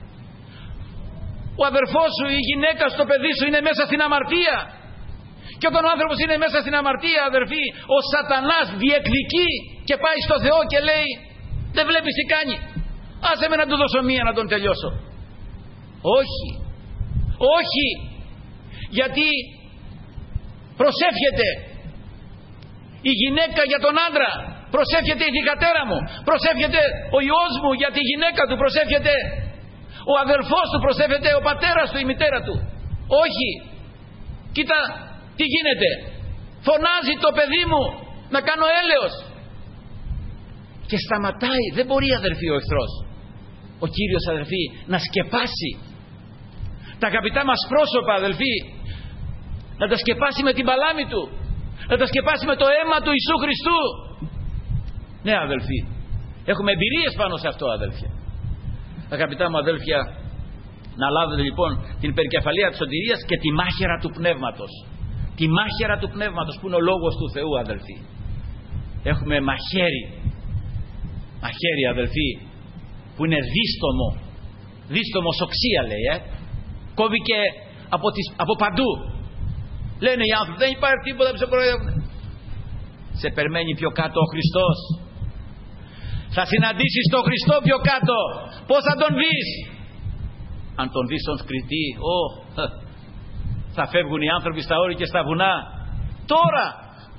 Ο αδερφός σου, η γυναίκα σου, το παιδί σου είναι μέσα στην αμαρτία. Και όταν ο άνθρωπος είναι μέσα στην αμαρτία, αδερφοί, ο σατανάς διεκδικεί και πάει στο Θεό και λέει, δεν βλέπεις τι κάνει? Άσε με να του δώσω μία να τον τελειώσω. Όχι, όχι, γιατί προσεύχεται η γυναίκα για τον άντρα, προσεύχεται η θυγατέρα μου, προσεύχεται ο ιός μου για τη γυναίκα του, προσεύχεται ο αδερφός του, προσεύχεται ο πατέρας του, η μητέρα του. Όχι, κοίτα τι γίνεται, φωνάζει το παιδί μου να κάνω έλεος και σταματάει. Δεν μπορεί, αδερφοί, ο εχθρός, ο Κύριος, αδερφοί, να σκεπάσει τα αγαπητά μας πρόσωπα, αδελφοί, να τα σκεπάσει με την παλάμη του, να τα σκεπάσει με το αίμα του Ιησού Χριστού. Ναι, αδελφοί, έχουμε εμπειρίες πάνω σε αυτό, αδέλφια. Αγαπητά μου αδέλφια, να λάβετε λοιπόν την περικεφαλία της σωτηρίας και τη μάχαιρα του πνεύματος. Τη μάχαιρα του πνεύματος που είναι ο λόγος του Θεού, αδελφοί. Έχουμε μαχαίρι, μαχαίρι, αδελφοί, που είναι δίστομο, δίστομο οξία, λέει, ε. κόβει και από, τις, από παντού. Λένε οι άνθρωποι, δεν υπάρχει τίποτα που σε κοροϊδεύουν. Σε περιμένει πιο κάτω ο Χριστός. Θα συναντήσεις τον Χριστό πιο κάτω. Πώς θα τον δεις? Αν τον δεις στον Κριτή, oh, θα φεύγουν οι άνθρωποι στα όρη και στα βουνά. Τώρα,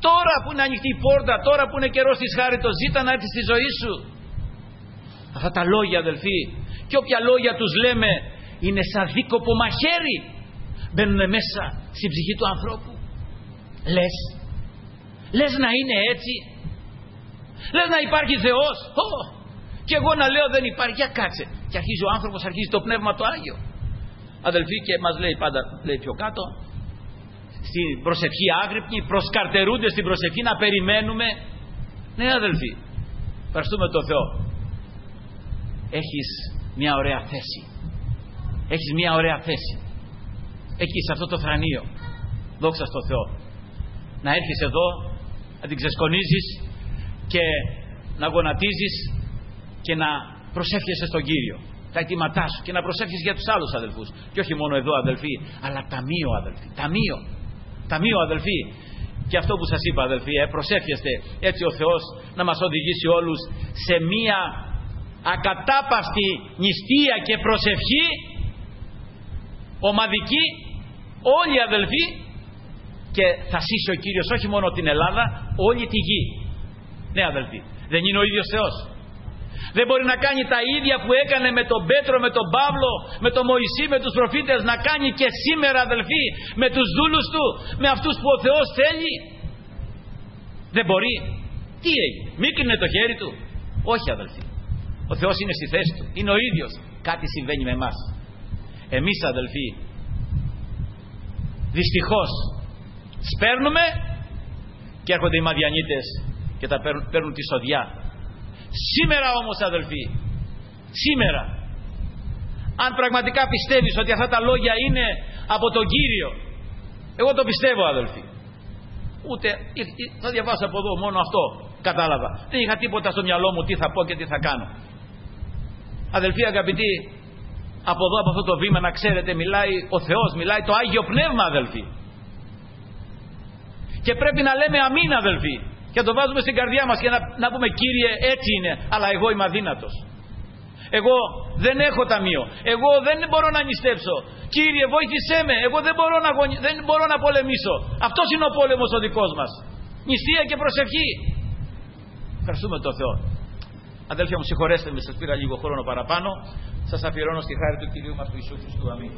Τώρα που είναι ανοιχτή η πόρτα, τώρα που είναι καιρός της χάριτος, ζήτα να έρθει στη ζωή σου. Αυτά τα λόγια, αδελφοί, και όποια λόγια τους λέμε, είναι σαν δίκοπο μαχαίρι. Μπαίνουν μέσα στην ψυχή του ανθρώπου. Λες, λες να είναι έτσι. Λες να υπάρχει Θεός. Oh. Και εγώ να λέω δεν υπάρχει. Για κάτσε. Και αρχίζει ο άνθρωπος, αρχίζει το Πνεύμα το Άγιο. Αδελφοί, και μας λέει πάντα, λέει πιο κάτω, στην προσευχή άγρυπνη, προσκαρτερούνται στην προσευχή να περιμένουμε. Ναι, αδελφοί, ευχαριστούμε τον Θεό. Έχεις μια ωραία θέση. Έχεις μια ωραία θέση. Εκεί σε αυτό το θρανείο. Δόξα στο Θεό. Να έρχεις εδώ, να την ξεσκονίζεις και να γονατίζεις και να προσεύχεσαι στον Κύριο. Τα αιτήματά σου και να προσεύχεις για τους άλλους αδελφούς. Και όχι μόνο εδώ, αδελφοί, αλλά ταμείο, αδελφοί. Ταμείο. Ταμείο, αδελφοί. Και αυτό που σας είπα, αδελφοί, ε, προσεύχεστε έτσι ο Θεός να μας οδηγήσει όλους σε μία ακατάπαυστη νηστεία και προσευχή ομαδική, όλοι οι αδελφοί, και θα σύσει ο Κύριος όχι μόνο την Ελλάδα, όλη τη γη. Ναι, αδελφοί, δεν είναι ο ίδιος Θεός? Δεν μπορεί να κάνει τα ίδια που έκανε με τον Πέτρο, με τον Παύλο, με τον Μωυσή, με τους προφήτες, να κάνει και σήμερα, αδελφοί, με τους δούλους του, με αυτούς που ο Θεός θέλει? Δεν μπορεί. Τι έγινε? Μίκρινε το χέρι του? Όχι, αδελφοί. Ο Θεός είναι στη θέση του. Είναι ο ίδιος. Κάτι συμβαίνει με εμάς. Εμείς, αδελφοί, δυστυχώς σπέρνουμε και έρχονται οι Μαδιανίτες και τα παίρνουν, παίρνουν τη σοδιά. Σήμερα όμως, αδελφοί, σήμερα, αν πραγματικά πιστεύεις ότι αυτά τα λόγια είναι από τον Κύριο, εγώ το πιστεύω, αδελφοί, ούτε θα διαβάσω από εδώ, μόνο αυτό κατάλαβα. Δεν είχα τίποτα στο μυαλό μου τι θα πω και τι θα κάνω. Αδελφοί αγαπητοί, από εδώ, από αυτό το βήμα, να ξέρετε, μιλάει ο Θεός, μιλάει το Άγιο Πνεύμα, αδελφοί. Και πρέπει να λέμε αμήν, αδελφοί. Και να το βάζουμε στην καρδιά μας και να, να πούμε, Κύριε, έτσι είναι, αλλά εγώ είμαι αδύνατος. Εγώ δεν έχω ταμείο. Εγώ δεν μπορώ να νηστέψω. Κύριε, βοήθησέ με. Εγώ δεν μπορώ να, γονι... δεν μπορώ να πολεμήσω. Αυτός είναι ο πόλεμος ο δικός μας. Νηστεία και προσευχή. Ευχαριστούμε τον Θεό. Αδέλφια μου, συγχωρέστε με, σας πήρα λίγο χρόνο παραπάνω. Σας αφιερώνω στη χάρη του Κυρίου μας του Ιησού Χριστού. Αμήν.